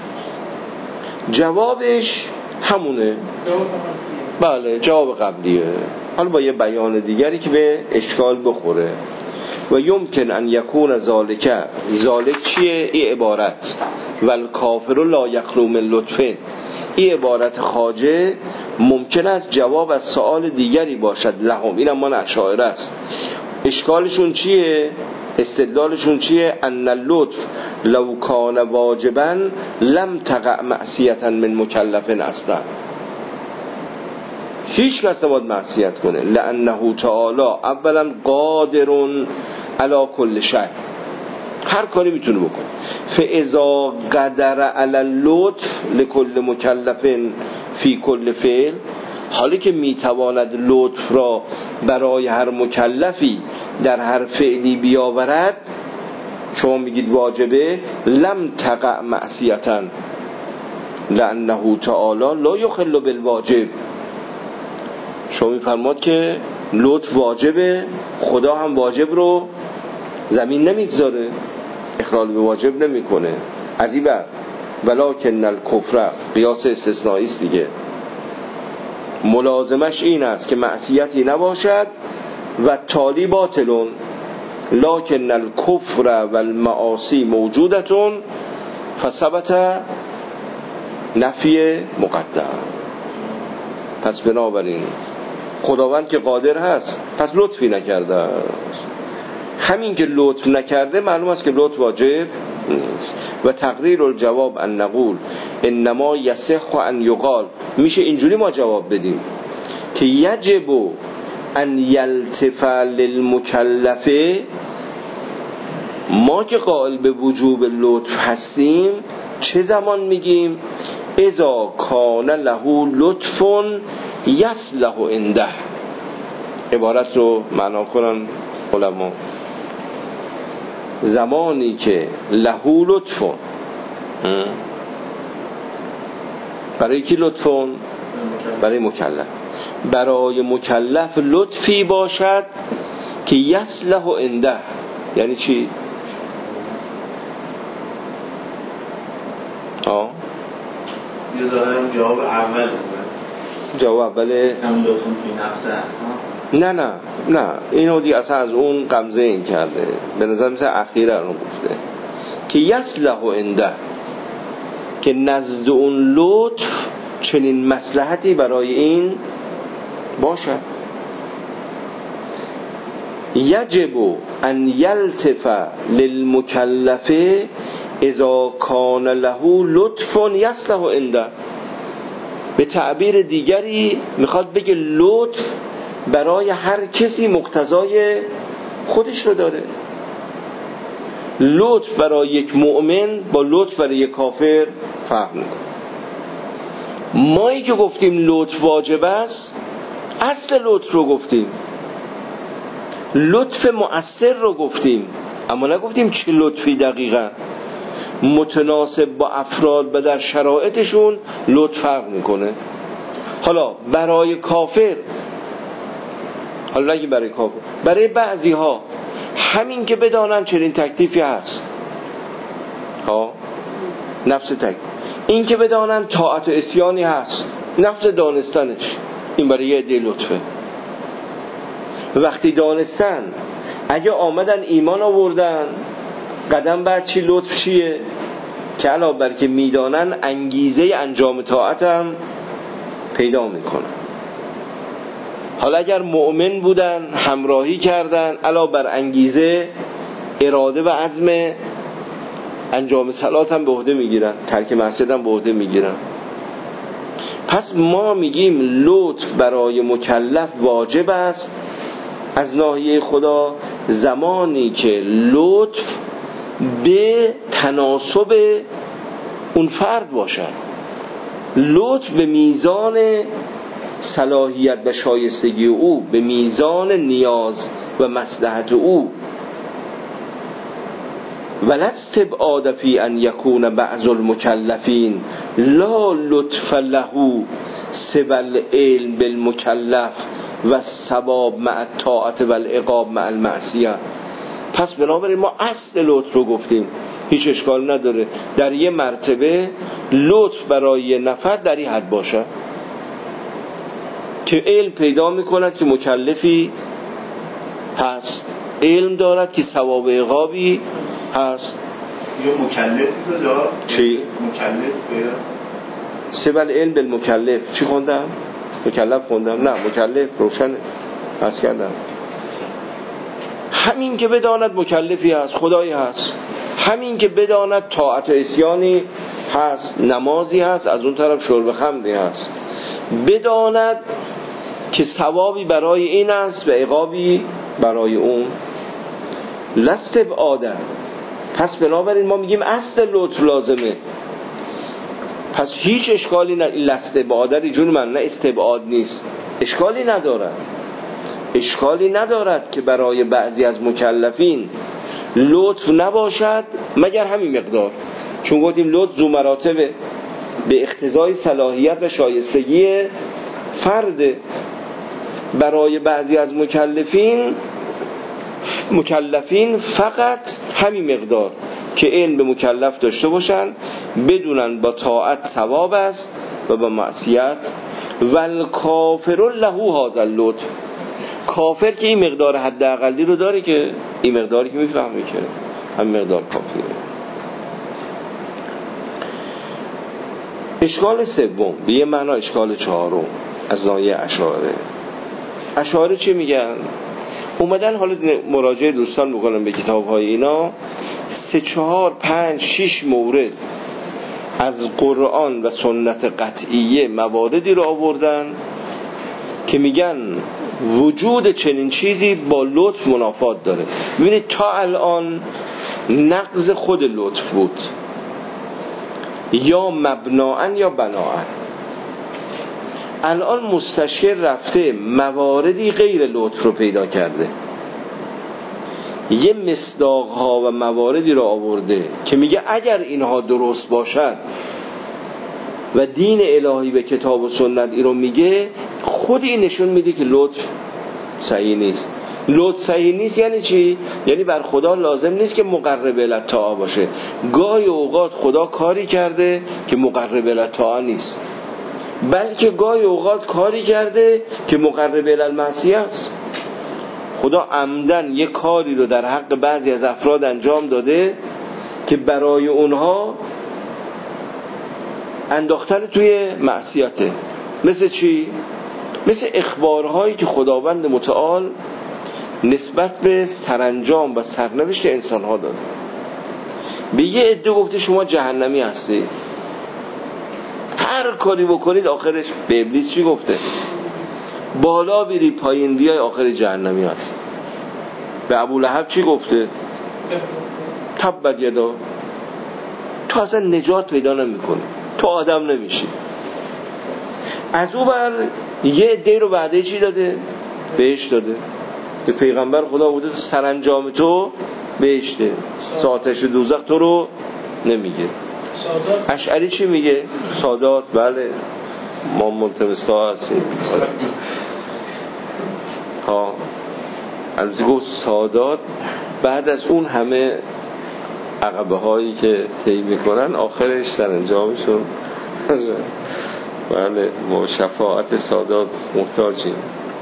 جوابش همونه. بله، جواب قبلیه، حالا با یه بیان دیگری که به اشکال بخوره. و یمکن ان یکون ذالک، ذالک چیه؟ این عبارت والکافر لا یخلو من لطف، این عبارت خواجه ممکن است جواب از سوال دیگری باشد لهم. این هم من اشاعره است. اشکالشون چیه؟ استدلالشون چیه؟ ان اللطف لو کان واجبا لم تقع معصیتا من مکلف اصلا. هیچ کس نباید معصیت کنه، لانه تعالی اولا قادر علی کل شیء، هر کاری میتونه بکنه. فاذا قدر علی اللطف لكل مکلف فی کل فعل، حالی که میتواند لطف را برای هر مکلفی در هر فعلی بیاورد، شما میگید واجبه، لم تقع معصیتا لانه تعالی لا یخل بالواجب. شما میفرماد که لطف واجبه، خدا هم واجب رو زمین نمیگذاره، اخلال به واجب نمیکنه. عجیبه. ولکن الکفر، قیاس استثنایی است دیگه، ملازمش این است که معصیتی نباشد و تالی باطلون، لکن الکفر و المعاصی موجودتون فثبت نفی مقدم. پس بنابراین خداوند که قادر هست پس لطفی نکرده است. همین که لطف نکرده معلوم است که لطف واجب نیست. و تقریر الجواب ان نقول انما یصح ان یقال، میشه اینجوری ما جواب بدیم که یجب ان یلتف للمکلف، ما که قائل به وجوب لطف هستیم چه زمان میگیم؟ اذا کان له لطف یصلح عنده. عبارت رو معنا کنن علما، زمانی که له لطف، برای کی لطف؟ برای مکلف. برای مکلف لطفی باشد که یصلح عنده. یعنی چی؟ آه یه دارم جواب اول جواب اوله هم لطفون توی نفسه هست. نه نه نه اینو دیگه اصلا از اون قمزه این کرده، به نظر مثل اخیره رو گفته که یصلح عنده، که نزد اون لطف چنین مصلحتی برای این باشد. یجب ان یلتف للمکلف اذا کان له لطف یصلح عنده. به تعبیر دیگری میخواد بگه لطف برای هر کسی مقتضای خودش رو داره. لطف برای یک مؤمن با لطف برای یک کافر فرق میکنه. مایی که گفتیم لطف واجب است، اصل لطف رو گفتیم، لطف مؤثر رو گفتیم، اما نگفتیم چه لطفی دقیقا. متناسب با افراد و در شرایطشون لطف فرق میکنه. حالا برای کافر، حالا نگیم برای کافر، برای بعضی ها همین که بدانن چنین تکلیفی هست، ها نفس تکلیف، این که بدانن طاعت و عصیانی هست، نفس دانستنش، این برای یه عده لطفه. وقتی دانستن اگه آمدن ایمان آوردن، قدم بعد چی لطف چیه؟ که علاوه بر که میدانن انگیزه انجام طاعت هم پیدا میکنن. حالا اگر مؤمن بودن همراهی کردن، علاوه بر انگیزه اراده و عزم انجام صلات هم به عهده میگیرن، ترک معصیت هم به عهده میگیرن. پس ما میگیم لطف برای مکلف واجب است از ناحیه خدا زمانی که لطف به تناسب اون فرد باشد، لطف به میزان صلاحیت و شایستگی او، به میزان نیاز و مصلحت او. ولا استبعاد فی ان یکون بعض المکلفین لا لطف له سوى العلم بالمکلف و الثواب مع الطاعت و العقاب مع المعصیه. پس بنابراین ما اصل لطف رو گفتیم، هیچ اشکال نداره در یه مرتبه لطف برای یه نفر در این حد باشه که علم پیدا میکند که مکلفی هست، علم دارد که ثواب عقابی هست. یا مکلف کجا؟ چی؟ مکلف پیدا سبل علم بالمکلف. چی خوندم؟ مکلف خوندم؟ نه، مکلف روشنه بس کردم. همین که بداند مکلفی هست، خدایی هست، همین که بداند طاعت و عصیانی هست، نمازی هست، از اون طرف شرب خمری هست، بداند که ثوابی برای این است و عقابی برای اون. لست ابعاده. پس بنابراین ما میگیم اصل لطف لازمه. پس هیچ اشکالی نه، لست ابعاده ریجون من نه استبعاد نیست، اشکالی ندارد، اشکالی ندارد که برای بعضی از مکلفین لطف نباشد مگر همین مقدار، چون گفتیم لطف ذو مراتبه، به اقتضای صلاحیت و شایستگی فرد. برای بعضی از مکلفین مکلفین فقط همین مقدار که علم به مکلف داشته باشن، بدونن با طاعت ثواب است و با معصیت. والکافر له هذا اللطف. کافر که این مقدار حداقلی رو داره، که این مقداری که میفهمه که همین مقدار کافیه. اشکال سوم به یه معنا اشکال چهارم از ناحیه اشاعره. اشاعره چی میگن؟ اومدن حالا مراجعه دوستان بکنن به کتاب‌های اینا، سه چهار پنج شش مورد از قرآن و سنت قطعیه مواردی رو آوردن که میگن وجود چنین چیزی با لطف منافات داره. ببینید تا الان نقض خود لطف بود، یا مبناً یا بناءً. الان مستشکل رفته مواردی غیر لطف رو پیدا کرده، یه مصداقها و مواردی رو آورده که میگه اگر اینها درست باشد و دین الهی به کتاب و سنت این رو میگه، خود این نشون میده که لطف صحیح نیست. لطف صحیح نیست یعنی چی؟ یعنی بر خدا لازم نیست که مقرب الطاعه باشه. گاهی اوقات خدا کاری کرده که مقرب الطاعه نیست، بلکه گاهی اوقات کاری کرده که مقرب المعصیه است. خدا عمدن یک کاری رو در حق بعضی از افراد انجام داده که برای اونها انداختن توی معصیته. مثل چی؟ مثل اخبارهایی که خداوند متعال نسبت به سرانجام و سرنوشت انسانها داده. به یه عده گفته شما جهنمی هستی، هر کاری بکنید آخرش به ابلیس چی گفته؟ بالا بیری پایین بیای آخر جهنمی هست. به ابولهب چی گفته؟ تبت یدا، تو اصلا نجات پیدا نمی کنی، تو آدم نمیشی. از او بر یه عده رو بعده چی داده؟ بهش داده. به پیغمبر خدا بوده سرانجام تو بهشته، آتش دوزخ تو رو نمیگه. اشعری چی میگه؟ سادات، بله ما ملتمسا هستیم ها. البته گفت سادات بعد از اون همه عقبه هایی که طی میکنن آخرش سرانجامشون بله ما شفاعت سادات محتاجیم.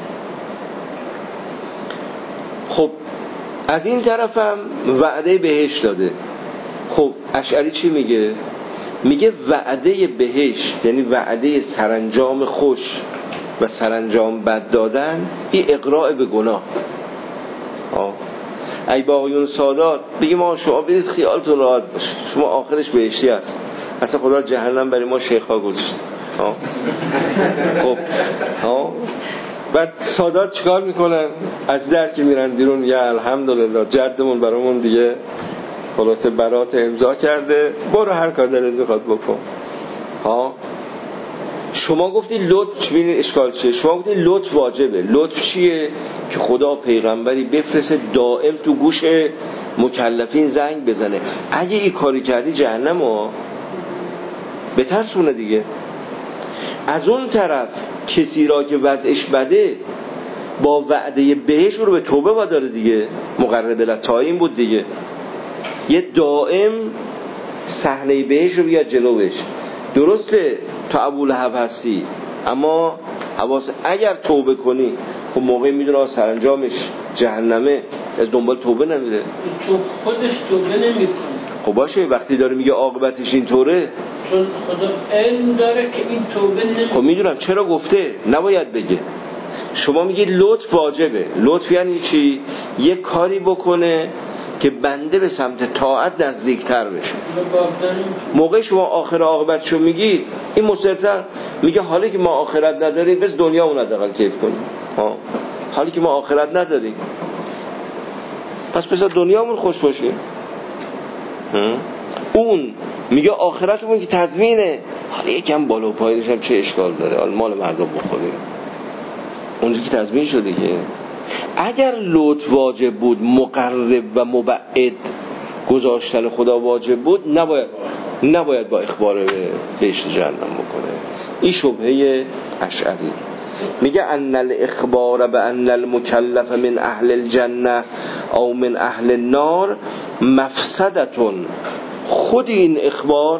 خب از این طرف هم وعده بهشت داده. خب اشعری چی میگه؟ میگه وعده بهشت یعنی وعده سرانجام خوش و سرانجام بد دادن، این اقراء به گناه. آه. ای باقیون سادات بگیم ما شما برید خیالتون راحت باشه، شما آخرش بهشتی هست، اصلا خدا جهنم برای ما شیخا گذاشته. خب ها بعد سادات چیکار میکنن؟ از در که میرن بیرون یا الحمدلله جدمون برامون دیگه خلاصه برات امضا کرده، برو هر کار دلت میخواد بکن. ها شما گفتی لطف، ببینید اشکال چیه؟ شما گفتی لطف واجبه. لطف چیه؟ که خدا پیغمبری بفرسته دائم تو گوش مکلفین زنگ بزنه اگه این کاری کردی جهنمو بترسونه دیگه. از اون طرف کسی را که وضعش بده با وعده بهش رو به توبه واداره دیگه، مقرب لطائم بود دیگه، یه دائم صحنه بهش رو بیاد جلوش. درسته تو ابولهب هستی اما حواس اگر توبه کنی خب موقعی میدونه سرانجامش جهنمه، از دنبال توبه نمیره چون خودش توبه نمیکنه. خب باشه وقتی داره میگه عاقبتش اینطوره چون خدا علم داره که این توبه نمیکنه. خب میدونم چرا گفته نباید بگه. شما میگی لطف واجبه. لطف یعنی چی؟ یه کاری بکنه که بنده به سمت طاعت نزدیکتر بشه. موقع شما آخر عاقبتشو میگی این مصرتر میگه حالی که ما آخرت نداریم بس دنیا اون حداقل کیف کنیم. ها حالی که ما آخرت نداریم پس بس دنیامون خوش باشه. اون میگه آخرتمون که تضمینه، حالا یکم بالا و پایینش هم چه اشکال داره، حالا مال مردم بخوریم، اونجا که تضمین شده. که اگر لطف واجب بود مقرب و مبعد گذاشتن خدا واجب بود نباید نباید با اخبار بهشت جهنم بکنه. این شبهه اشعری. میگه ان الاخبار بان المکلف من اهل الجنه او من اهل النار مفسدتون، خود این اخبار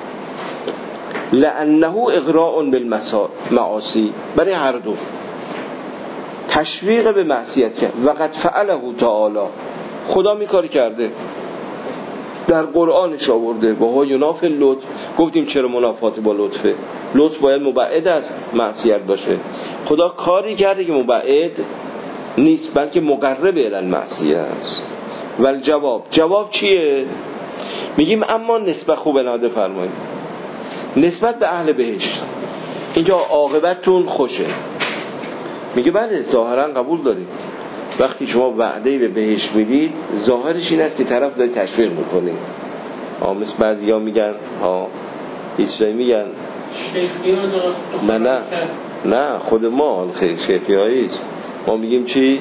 لانه اغراء بالمعاصی، برای هر دو تشویق به معصیت کرد. وقد فعله تعالی، خدا می کار کرده در قرآنش آورده و ها یناف اللطف. گفتیم چرا منافات با لطفه؟ لطف باید مبعد از معصیت باشه. خدا کاری کرده که مبعد نیست بلکه مقرب الی المعصیه است. ولی جواب جواب چیه؟ میگیم اما نسبت خوب ناده فرمایید نسبت به اهل بهشت اینجا عاقبتتون خوشه. میگه بله ظاهرا قبول داریم. وقتی شما وعده به بهشت میدید ظاهرش این است که طرف داره تشویق میکنه. ها مثل بعضیا میگن ها هیچ جایی میگن نه نه نه خود ما خیلی شیخی هاییش ما میگیم چی؟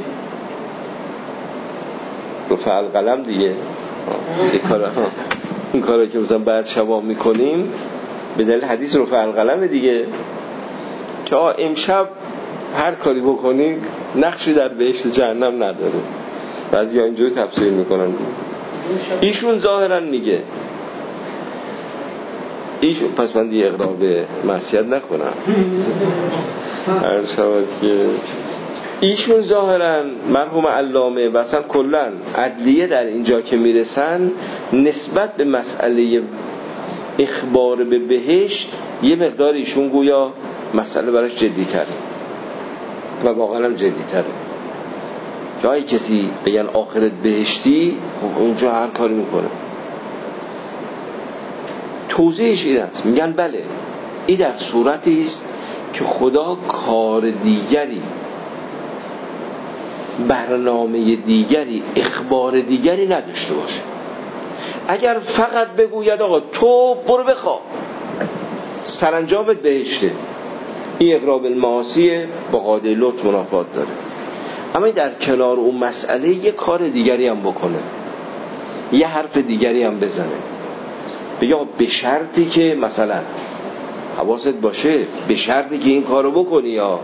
رفع القلم دیگه. این کارا این کارا که مثلا بعد شبا میکنیم به دلیل حدیث رفع القلم دیگه، که آه امشب هر کاری بکنی نقشی در بهشت جهنم نداره. بعضی ها اینجوری تفسیر میکنن. ایشون ظاهرا میگه ایشون پس من دیگه اقرار به معصیت نکنم هر شود که ایشون ظاهرا مرحوم علامه و اصلا کلن عدلیه در اینجا که میرسن نسبت به مسئله اخبار به بهشت یه مقدار ایشون گویا مسئله براش جدی تره و واقعا هم جدی تره. جایی کسی بگن آخرت بهشتی، خب اونجا هر کاری میکنه. توضیحش این است، میگن بله این در صورتی است که خدا کار دیگری، برنامه دیگری، اخبار دیگری نداشته باشه. اگر فقط بگوید آقا تو برو بخواب سرانجامت بهشته، این اقراب المعاصی با قاعده لطف منافات داره. اما در کنار اون مسئله یه کار دیگری هم بکنه، یه حرف دیگری هم بزنه، بگه به شرطی که مثلا حواست باشه، به شرطی که این کارو بکنی. یا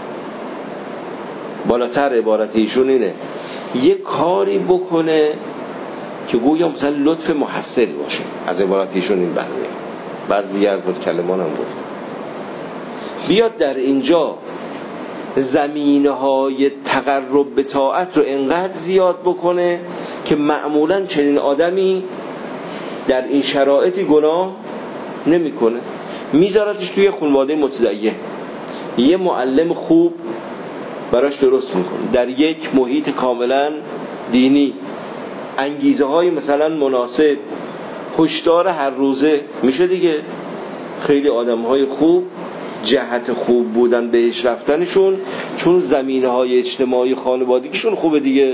بالاتر عبارت ایشون اینه، یه کاری بکنه که گویا مثلا لطف محصل باشه. از عبارت ایشون این برمیاد. بعض دیگه از متکلمان هم گفت بیاد در اینجا زمینه‌های تقرب به طاعت رو انقدر زیاد بکنه که معمولاً چنین آدمی در این شرایطی گناه نمی‌کنه. میذارتش توی خانواده متدین، یه معلم خوب براش درست میکنه، در یک محیط کاملاً دینی، انگیزه های مثلا مناسب، هشدار هر روزه میشه دیگه. خیلی آدم های خوب جهت خوب بودن بهش رفتنشون چون زمینه های اجتماعی خانوادگیشون خوبه دیگه.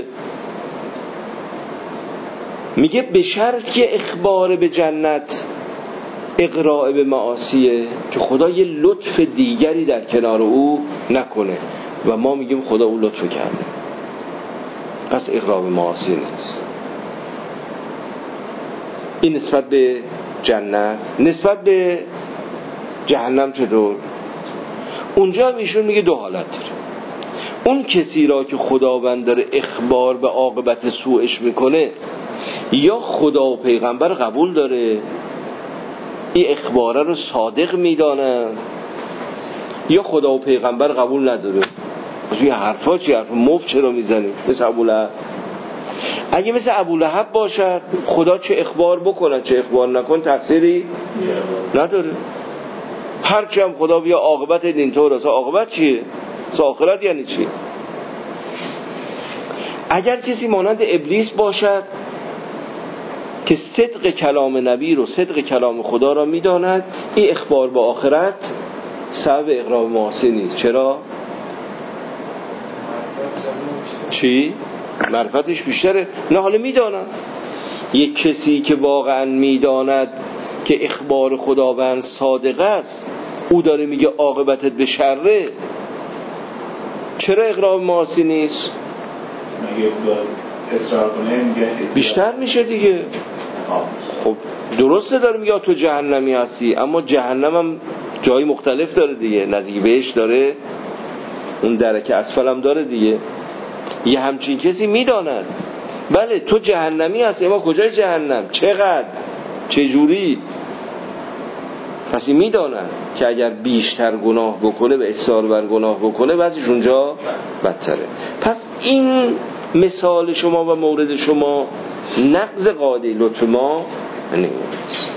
میگه به شرط که اخبار به جنت اقراء به معاصیه، که خدا یه لطف دیگری در کنار او نکنه و ما میگیم خدا او لطف کرده، پس اقراء به معاصی نیست. این نسبت به جنت. نسبت به جهنم چطور؟ اونجا هم ایشون میگه دو حالت داره. اون کسی را که خداوند داره اخبار به عاقبت سوءش میکنه، یا خدا و پیغمبر قبول داره این اخباره رو صادق میدانن، یا خدا و پیغمبر قبول نداره. از این حرفا چی حرف مفت چرا میزنی؟ مثل ابولهب. اگه مثل ابولهب باشد خدا چه اخبار بکنه چه اخبار نکن تأثیری نداره. هرچی هم خدا بیا عاقبت اینطور است، عاقبت چیه؟ آخرت یعنی چی؟ اگر کسی مانند ابلیس باشد که صدق کلام نبی رو، صدق کلام خدا را میداند، این اخبار به آخرت سبب اقراء معاصی نیست. چرا؟ چی؟ معرفتش بیشتره. نه حالا میداند. یک کسی که واقعا میداند که اخبار خداوند صادق است، او داره میگه عاقبتت به شره، چرا اقراء معاصی نیست؟ بیشتر میشه دیگه. خب درسته داره میگه تو جهنمی هستی، اما جهنم هم جای مختلف داره دیگه، نزدیک بهش داره، اون درک اسفل هم داره دیگه. یه همچین کسی میداند بله تو جهنمی هستی، اما کجای جهنم، چقدر، چه جوری؟ پس میداند که اگر بیشتر گناه بکنه به اصرار بر گناه بکنه بعضیش اونجا بدتره. پس این مثال شما و مورد شما نقض قاعده لطف ما نیست.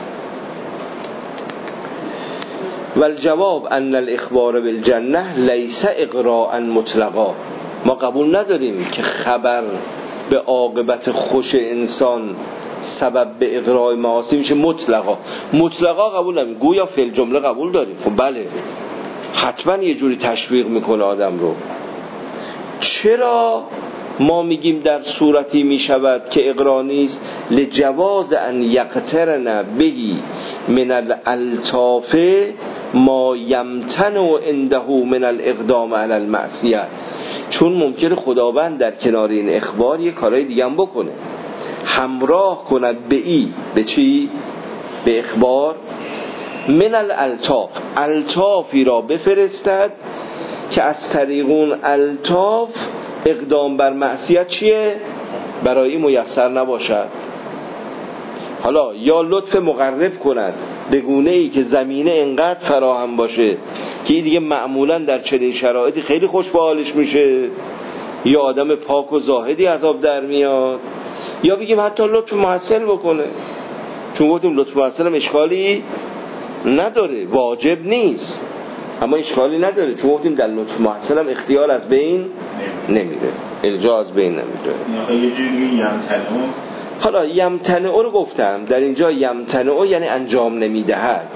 والجواب ان الاخبار بالجنه لیس اقراء مطلقا. ما قبول نداریم که خبر به عاقبت خوش انسان سبب به اقراء معاصی میشه مطلقا. مطلقا قبول نمی، گویا فعل جمله قبول داریم. خب بله حتما یه جوری تشویق میکنه آدم رو. چرا ما میگیم در صورتی میشود که اقراء نیست؟ لجواز ان یقترن بهی من الالطاف ما یمتنع عنده من الاقدام علی المعصیه. چون ممکنه خداوند در کنار این اخبار یه کارهای دیگه هم بکنه، همراه کند به ای، به چی؟ به اخبار، من الالطاف، الطافی را بفرستد که از طریق اون الطاف اقدام بر معصیت چیه؟ برای میسر نباشد. حالا یا لطف مقرب کند به گونه ای که زمینه انقدر فراهم باشه که این دیگه معمولا در چنین شرایطی خیلی خوش به حالش میشه، یا آدم پاک و زاهدی عذاب در میاد، یا بگیم حتی لطف محصل بکنه. چون گفتیم لطف محصل هم اشکالی نداره، واجب نیست اما اشکالی نداره، چون گفتیم در لطف محصل هم اختیار از بین نمیره، الجا از بین نمیره. یه جوری یمتنعو، حالا یمتنعو رو گفتم در اینجا، یمتنعو یعنی انجام نمیدهد.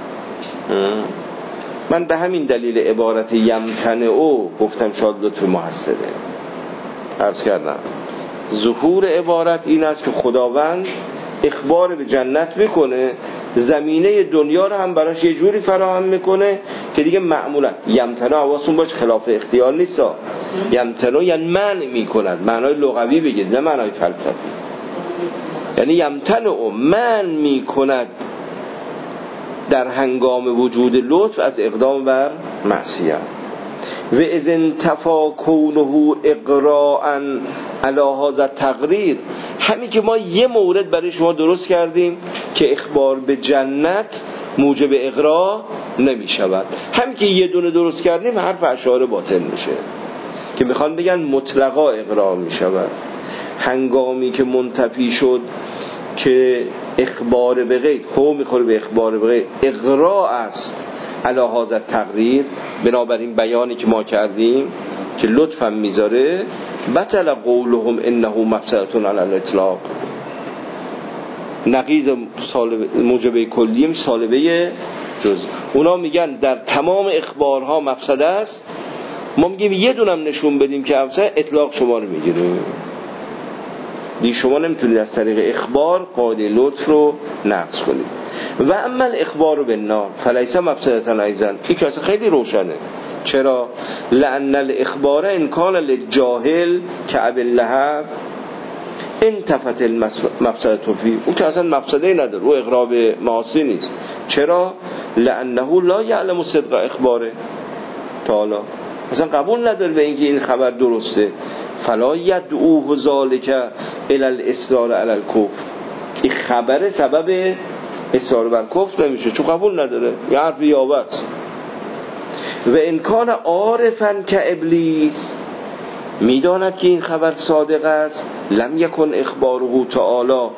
من به همین دلیل عبارت یمتنعو گفتم شاید لطف محصله. عرض کردم ظهور عبارت این است که خداوند اخبار به جنت میکنه، زمینه دنیا رو هم براش یه جوری فراهم میکنه که دیگه معمولا یمتنع حواستون باش خلاف اختیار نیست. یمتنع یعنی منع میکند، معنای لغوی بگید نه معنای فلسفی. یعنی یمتنع منع میکند در هنگام وجود لطف از اقدام بر معصیت. و اذ انتفا کونه اقراءا علی هذا تقریر، همین که ما یه مورد برای شما درست کردیم که اخبار به جنت موجب اقراء نمی شود، همین که یه دونه درست کردیم حرف اشاعره باطل میشه که میخوان بگن مطلقا اقراء می شود. هنگامی که منتفی شد که اخبار به غیب هو میخوره به اخبار به غیب، اقراء است علی هذا تقریر، بنابراین بیانی که ما کردیم که لطفم میذاره، بطل قولهم انه مفسدة علی الاطلاق، نقیض موجبه کلیم سالبه جز. اونا میگن در تمام اخبارها مفسده است، ما میگیم یه دونم نشون بدیم که افسد، اطلاق شما رو میگیریم. دی شما نمیتونید از طریق اخبار قاعده لطف رو نقض کنید. و اما الاخبار بالنار فلیس مفسدة ایضا، این که اصلا خیلی روشنه. چرا؟ لأن الاخبار ان کان للجاهل كأبي اللهب انتفت المفسدة فيه، اون که اصلا مفسده نداره، او اقراب معاصی نیست. چرا؟ لأنه لا يعلم صدق اخباره تعالی، اصلا قبول نداره به اینکه این خبر درسته. فلا یدعوه ذلک الی الاصرار علی الکفر، این خبر سبب اصرار بر کفر نمیشه چون قبول نداره، یه حرف یاوه است. و امکان عارفا که ابلیس، میداند که این خبر صادق است، لم یکن اخباره تعالی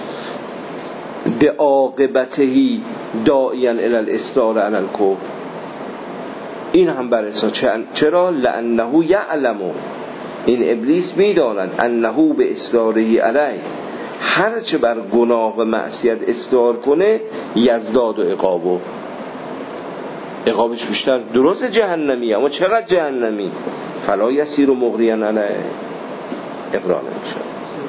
بعاقبته داعیا الی الاصرار علی الکفر، این هم بر اساس چرا؟ لانه یعلم، این ابلیس میداند انه به اصراره علی، هر چه بر گناه و معصیت اصرار کنه یزداد و عقابو، عقابش بیشتر. درست جهنمی اما چقدر جهنمی؟ فلا یسیر و مغریان علی اقرار نمیشه.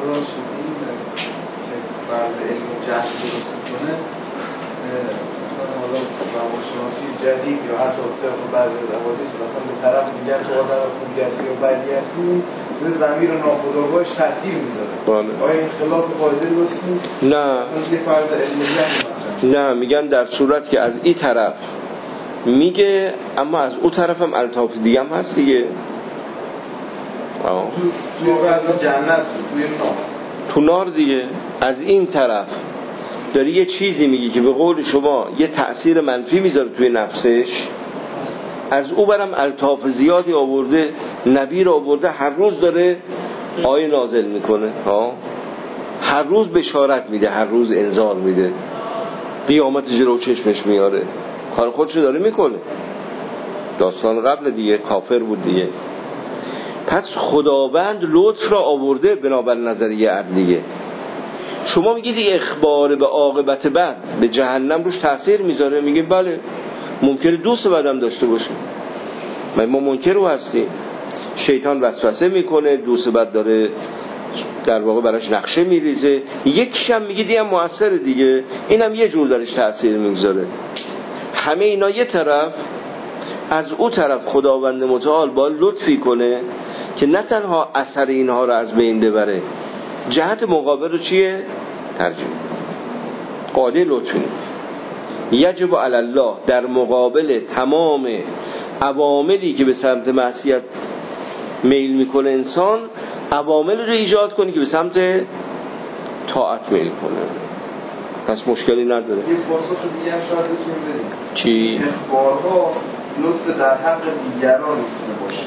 بعد علم و جهل درست کنه، مثلا حالا روانشناسی جدید یا حتی طبق بعضی از حوادث مثلا به طرف میگن تو آدم خوبی هستی یا بدی هستی، روی ضمیر و ناخودآگاهش تاثیر میذاره. آیا این خلاف قاعده درست نیست؟ نه. یه فرض علمی نه، میگن در صورت که از این طرف میگه اما از اون طرف هم الطاف دیگه هم هست دیگه. آه. توی بعد جنت توی نار، تو نار دیگه. از این طرف داری یه چیزی میگی که به قول شما یه تأثیر منفی میذاره توی نفسش، از او برم الطاف زیادی آورده، نبی رو آورده، هر روز داره آیه نازل میکنه، ها، هر روز بشارت میده، هر روز انذار میده، قیامت جلو چشمش میاره، کار خودشو داره میکنه. داستان قبل دیگه کافر بود دیگه. پس خداوند لطف را آورده بنابر نظریه عدلیه. شما میگید اخبار به عاقبت بد به جهنم روش تاثیر میذاره، میگیم بله ممکنه دوست بدم داشته باشه، ما منکر رو هستیم. شیطان وسوسه میکنه، دوست بد داره در واقع براش نقشه میریزه، یکیش هم میگید این هم مؤثر دیگه، اینم یه جور درش تاثیر میگذاره. همه اینا یه طرف، از او طرف خداوند متعال با لطفی کنه که نه تنها اثر اینها رو از بین ببره، جهت مقابل رو چیه؟ ترجمه قاعده لطفی. یجب علی الله در مقابل تمام عواملی که به سمت معصیت میل میکنه انسان، عوامل رو ایجاد کنی که به سمت طاعت میل کنه. پس مشکلی نداره. یه پاسخ دیگه هم شاید بتونیم بدیم. چی؟ اخبارها لطف در حق دیگران میتونه باشه.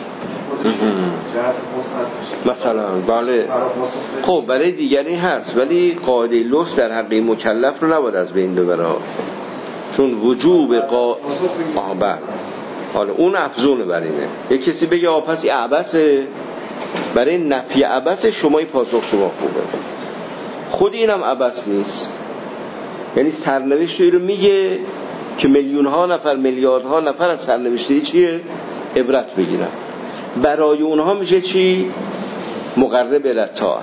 خودش جهت مثبت میشه مثلا. بله خب برای دیگری هست، ولی قاعده لطف در حق مکلف رو نباید از بین ببره، چون وجوب قا آها بله حالا اون افزونه بر اینه. یک کسی بگه آ پس این عبسه، برای نفی عبس شما این پاسخ شما خوبه، خود اینم عبس نیست. یعنی سرنوشتی رو میگه که میلیون ها نفر میلیاردها نفر از سرنوشتی چیه عبرت بگیرن، برای اونها میشه چی مقرب الطاعه.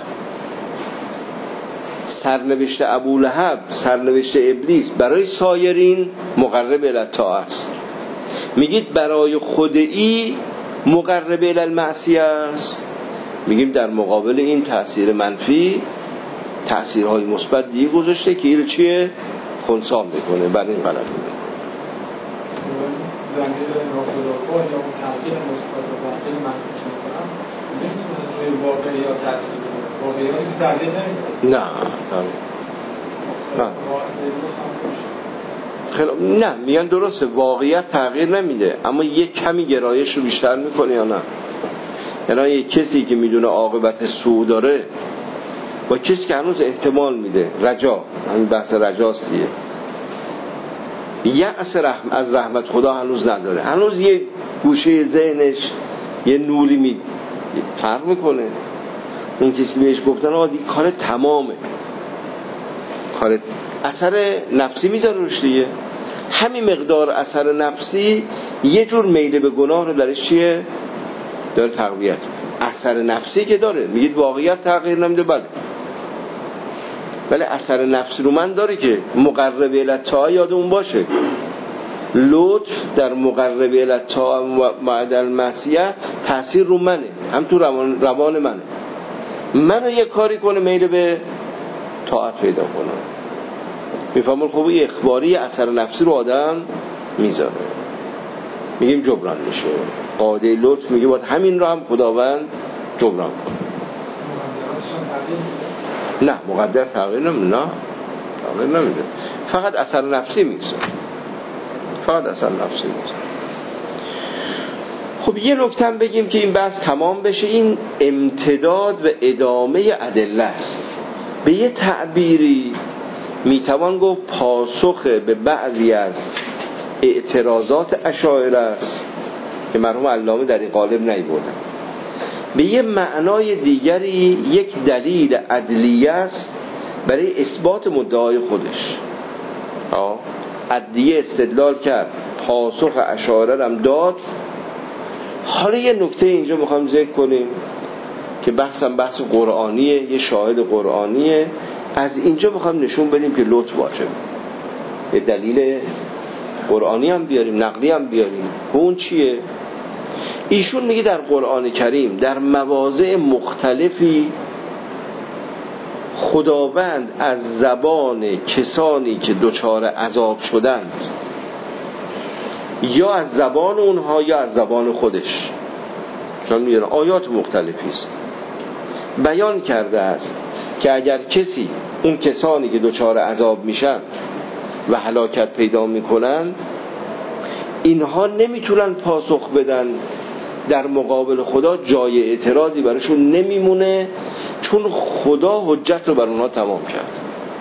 سرنوشت ابولهب، سرنوشت ابلیس برای سایرین مقرب الطاعه است. میگید برای خودئی مقرب المعصیه است، میگیم در مقابل این تأثیر منفی تأثیرهای مثبت دیگه گذاشته که این چیه خنثی میکنه، بر این غلط میکنه. زمیر ناخودآگاه یا اون تغییر مثبت و تغییر منفی که میکنم نمیتونه روی واقعیات تاثیر بذاره، واقعیات تغییر نمیکنه. نه نه خیلی نه میگن درسته واقعیت تغییر نمیده، اما یک کمی گرایش رو بیشتر میکنه یا نه. یعنی یک کسی که میدونه عاقبت سوء داره با کسی که هنوز احتمال میده، رجا، همین بحث رجاست دیگه، یأس رحم از رحمت خدا هنوز نداره، هنوز یه گوشه ذهنش یه نوری می فرق میکنه. اون کسی بهش گفتن آقا دیگه کار تمامه، کار اثر نفسی میذاره روش دیگه، همین مقدار اثر نفسی یه جور میل به گناه رو درش چیه داره تقویت. اثر نفسی که داره میگید واقعیت تغییر نمیده، بله ولی اثر نفسی رو من داره که مقرب الطاعه یادمون باشه، لطف در مقرب الطاعه و معد المعصیه تاثیر رو منه، هم تو روان, روان منه، منو یه کاری کنه میل به طاعت پیدا کنه. میفهمون خوبی اخباری اثر نفسی رو آدم میذاره، میگیم جبران میشه. قاعده لطف میگه باید همین رو هم خداوند جبران کنه. نه مقدر تغییر نمیده، نه تغییر نمیده، فقط اثر نفسی میگذاره، فقط اثر نفسی میگذاره. خب یه نکته هم بگیم که این بحث تمام بشه، این امتداد و ادامه ادله است. به یه تعبیری میتوان گفت پاسخ به بعضی از اعتراضات اشاعره است که مرحوم علامه در این قالب نیاوردن. به یه معنای دیگری یک دلیل عدلیه است برای اثبات مدعای خودش. عدلیه استدلال کرد، پاسخ اشاعره هم داد. حالا یه نکته اینجا میخوام ذکر کنیم که بحثم بحث قرآنیه، یه شاهد قرآنیه، از اینجا میخوام نشون بدیم که لطف واجب. یه دلیل قرآنی هم بیاریم، نقلی هم بیاریم. اون چیه؟ ایشون میگه در قرآن کریم در مواضع مختلفی خداوند از زبان کسانی که دچار عذاب شدند یا از زبان اونها یا از زبان خودش، چون میگه آیات مختلفی است، بیان کرده است که اگر کسی اون کسانی که دچار عذاب میشن و هلاکت پیدا میکنن اینها نمیتونن پاسخ بدن در مقابل خدا، جای اعتراضی براشون نمیمونه چون خدا حجت رو بر اونها تمام کرد.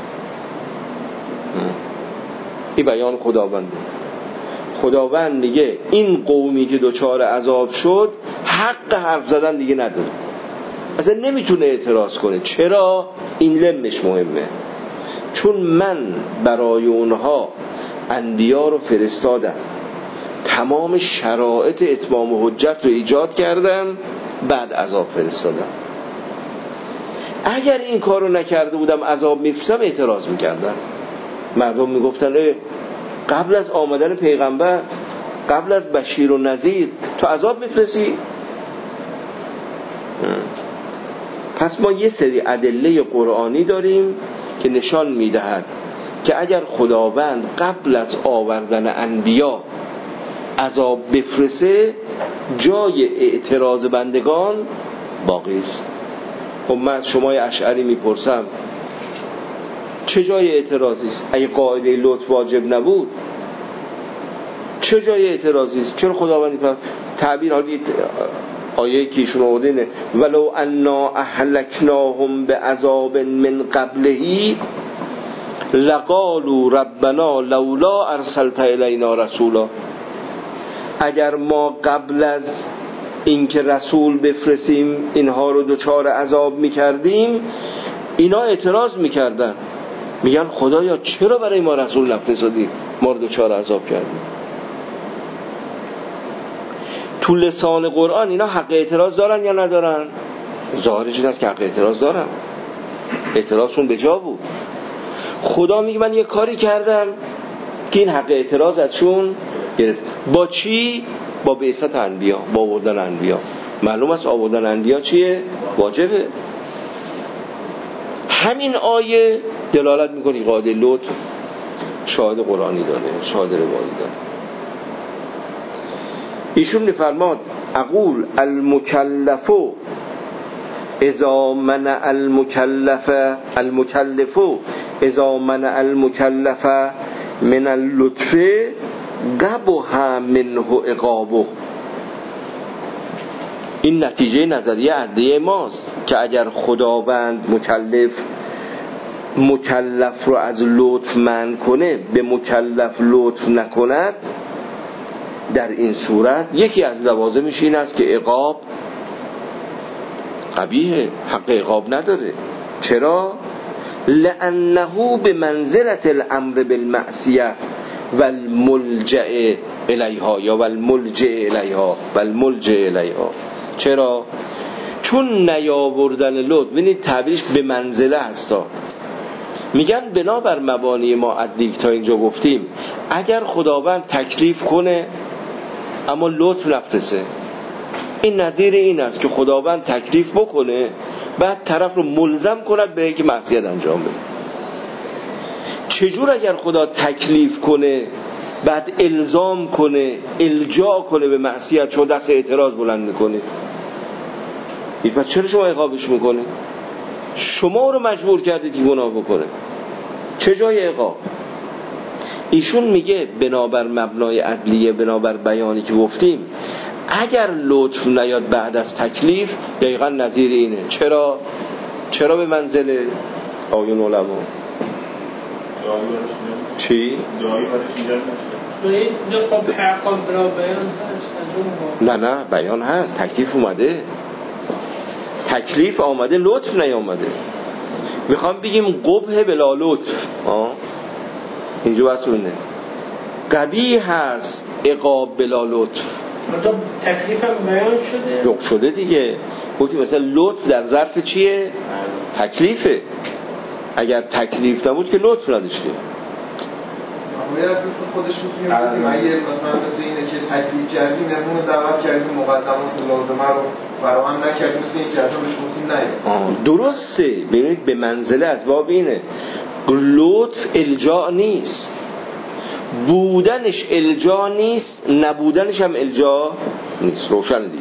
این بیان خداوند. خداوند میگه این قومی که دچار عذاب شد حق حرف زدن دیگه نداره، اصلا نمیتونه اعتراض کنه. چرا؟ این لمش مهمه، چون من برای اونها انبیا رو فرستادم، تمام شرایط اتمام حجت رو ایجاد کردم، بعد عذاب فرستادم. اگر این کار رو نکرده بودم عذاب میفرستم، اعتراض میکردن. مردم میگفتن قبل از آمدن پیغمبر، قبل از بشیر و نذیر تو عذاب میفرستی؟ پس ما یه سری ادله قرآنی داریم که نشان میدهد که اگر خداوند قبل از آوردن انبیا عذاب بفرسه، جای اعتراض بندگان باقی است. خب من از شما اشعری میپرسم چه جای اعتراضی است؟ اگه قاعده لطف واجب نبود چه جای اعتراضی است؟ چرا خداوند تعبیر حالی آیه که ایشون آوردینه ولو انا اهلکناهم بعذاب من قبلهی لقالوا ربنا لولا ارسلت الینا رسولا. اگر ما قبل از اینکه رسول بفرستیم اینها رو دچار عذاب میکردیم، اینا اعتراض میکردن، میگن خدایا چرا برای ما رسول نفرستادی، ما رو دچار عذاب کردیم. تو لسان قرآن اینا حق اعتراض دارن یا ندارن؟ ظاهرش این است که حق اعتراض دارن، اعتراضشون به جا بود. خدا میگه من یه کاری کردم که این حق اعتراض ازشون گرفت. با چی؟ با بعثت انبیا، با آوردن انبیا. معلوم است آوردن انبیا چیه؟ واجبه. همین آیه دلالت میکنه قاعده لطف شاهد قرآنی داره، شاهد روایی داره. ایشون میفرماد اقول المکلف اذا منع المکلف المکلف اذا منع المکلف من اللطف قبح منه عقابه. این نتیجه نظریه عدلیه ماست که اگر خداوند مکلف مکلف رو از لطف منع کنه، به مکلف لطف نکند، در این صورت یکی از لوازمش این است که عقاب قبیحه، حق عقاب نداره. چرا؟ لأنه به منزلت الامر بالمعصیه والملجأ الیها یا والملجأ الیها والملجأ الیها. چرا؟ چون نیاوردن لطف، ببینید تعبیرش به منزله هستا. میگن بنابر مبانی ما عدلی تا اینجا گفتیم، اگر خداوند تکلیف کنه اما لطف نفرسته، این نظیر این است که خداوند تکلیف بکنه بعد طرف رو ملزم کند به اینکه معصیت انجام بده. چجور اگر خدا تکلیف کنه بعد الزام کنه، الجا کنه به معصیت، شما دست اعتراض بلند میکنه، این پس چرا شما عقابش میکنه؟ شما رو مجبور کردید که گناه بکنه، چه جای عقاب؟ ایشون میگه بنابر مبنای عدلیه، بنابر بیانی که گفتیم، اگر لطف نیاد بعد از تکلیف، دقیقا نظیر اینه. چرا؟ چرا به منزله آیون علما؟ چی؟ نه نه بیان هست، تکلیف اومده، تکلیف آمده، لطف نیامده. میخوام بگیم قبح بلا لطف، آه؟ اینجا بس اونه قبیح هست عقاب بلا لطف. تکلیف هم بیان شده لطف شده دیگه. گفتیم مثلا لطف در ظرف چیه؟ تکلیفه. اگر تکلیف نبود که لطف نداشته. باید مثل خودش میتونیم بودیم اگه مثلا مثل اینه که تکلیف کردیم مهمون رو دعوت کردیم مقدمات لازمه رو فراهم نکردیم، مثل این که اصلا بهش گفتیم نید. درسته. ببینید به منزله اسباب اینه، لطف الجا نیست، بودنش الجا نیست، نبودنش هم الجا نیست. روشن دیگه.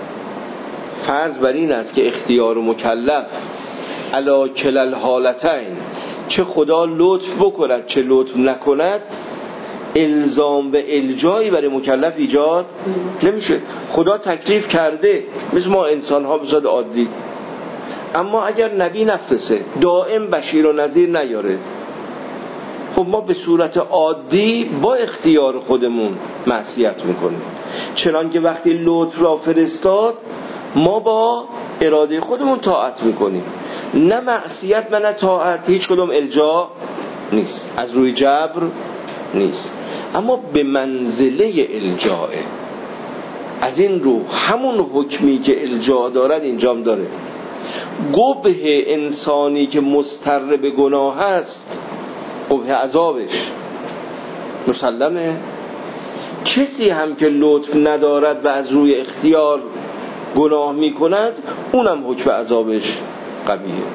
فرض بر این است که اختیار مکلف علی کلال حالتین، چه خدا لطف بکند چه لطف نکند، الزام به الجایی برای مکلف ایجاد نمیشه. خدا تکلیف کرده مثل ما انسان ها بزاد عادی، اما اگر نبی نفرسه، دائم بشیر و نذیر نیاره، خب ما به صورت عادی با اختیار خودمون معصیت میکنیم. چنانکه وقتی لطف را فرستاد ما با اراده خودمون طاعت میکنیم، نه معصیت و نه طاعت، هیچ کدوم الجا نیست، از روی جبر نیست، اما به منزله الجاه. از این رو همون حکمی که الجا دارد اینجام داره. قبح انسانی که مضطر به گناه است، قبح عذابش مسلمه. کسی هم که لطف ندارد و از روی اختیار گناه می کند، اونم حکم عذابش قویه.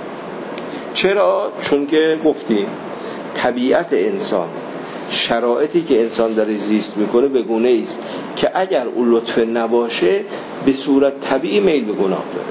چرا؟ چون که گفتیم طبیعت انسان، شرایطی که انسان داره زیست میکنه به گونه است که اگر اون لطف نباشه به صورت طبیعی میل به گناه داره،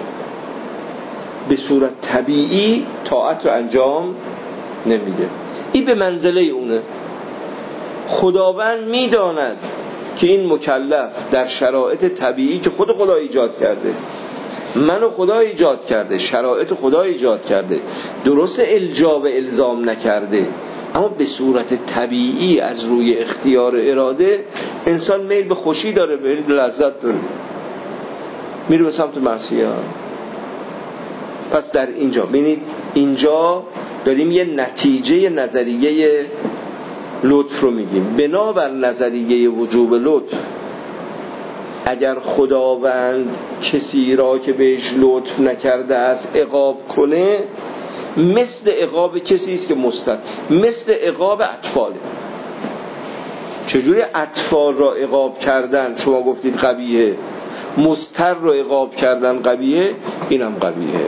به صورت طبیعی طاعت رو انجام نمیده. این به منزله اونه. خداوند میداند که این مکلف در شرایط طبیعی که خود خدا ایجاد کرده، منو خدا ایجاد کرده، شرایط خدا ایجاد کرده، درست الجا و الزام نکرده، اما به صورت طبیعی از روی اختیار اراده انسان میل به خوشی داره، میل به لذت داره، میره به سمت معصیت. پس در اینجا ببینید، اینجا داریم یه نتیجه نظریه لطف رو میگیم. بنابر نظریه وجوب لطف، اگر خداوند کسی را که بهش لطف نکرده است عقاب کنه، مثل عقاب کسی است که مستر، مثل عقاب اطفاله. چجوری اطفال را عقاب کردن شما گفتید قبیحه، مستر را عقاب کردن قبیحه، اینم قبیحه.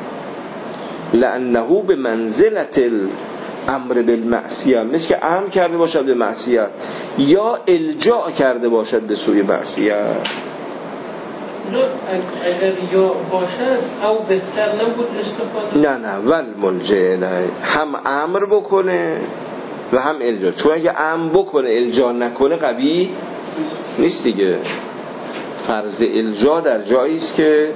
لأنه به منزلت الامر بالمعصیه، مثل که امر کرده باشد به معصیت یا الجاء کرده باشد به سوی معصیت. اگر یا باشد او بهتر نبود استفاده؟ نه نه ول ملجه نه، هم امر بکنه و هم الجا. چون اگه امر بکنه الجا نکنه قوی نیست دیگه. فرض الجا در جایی است که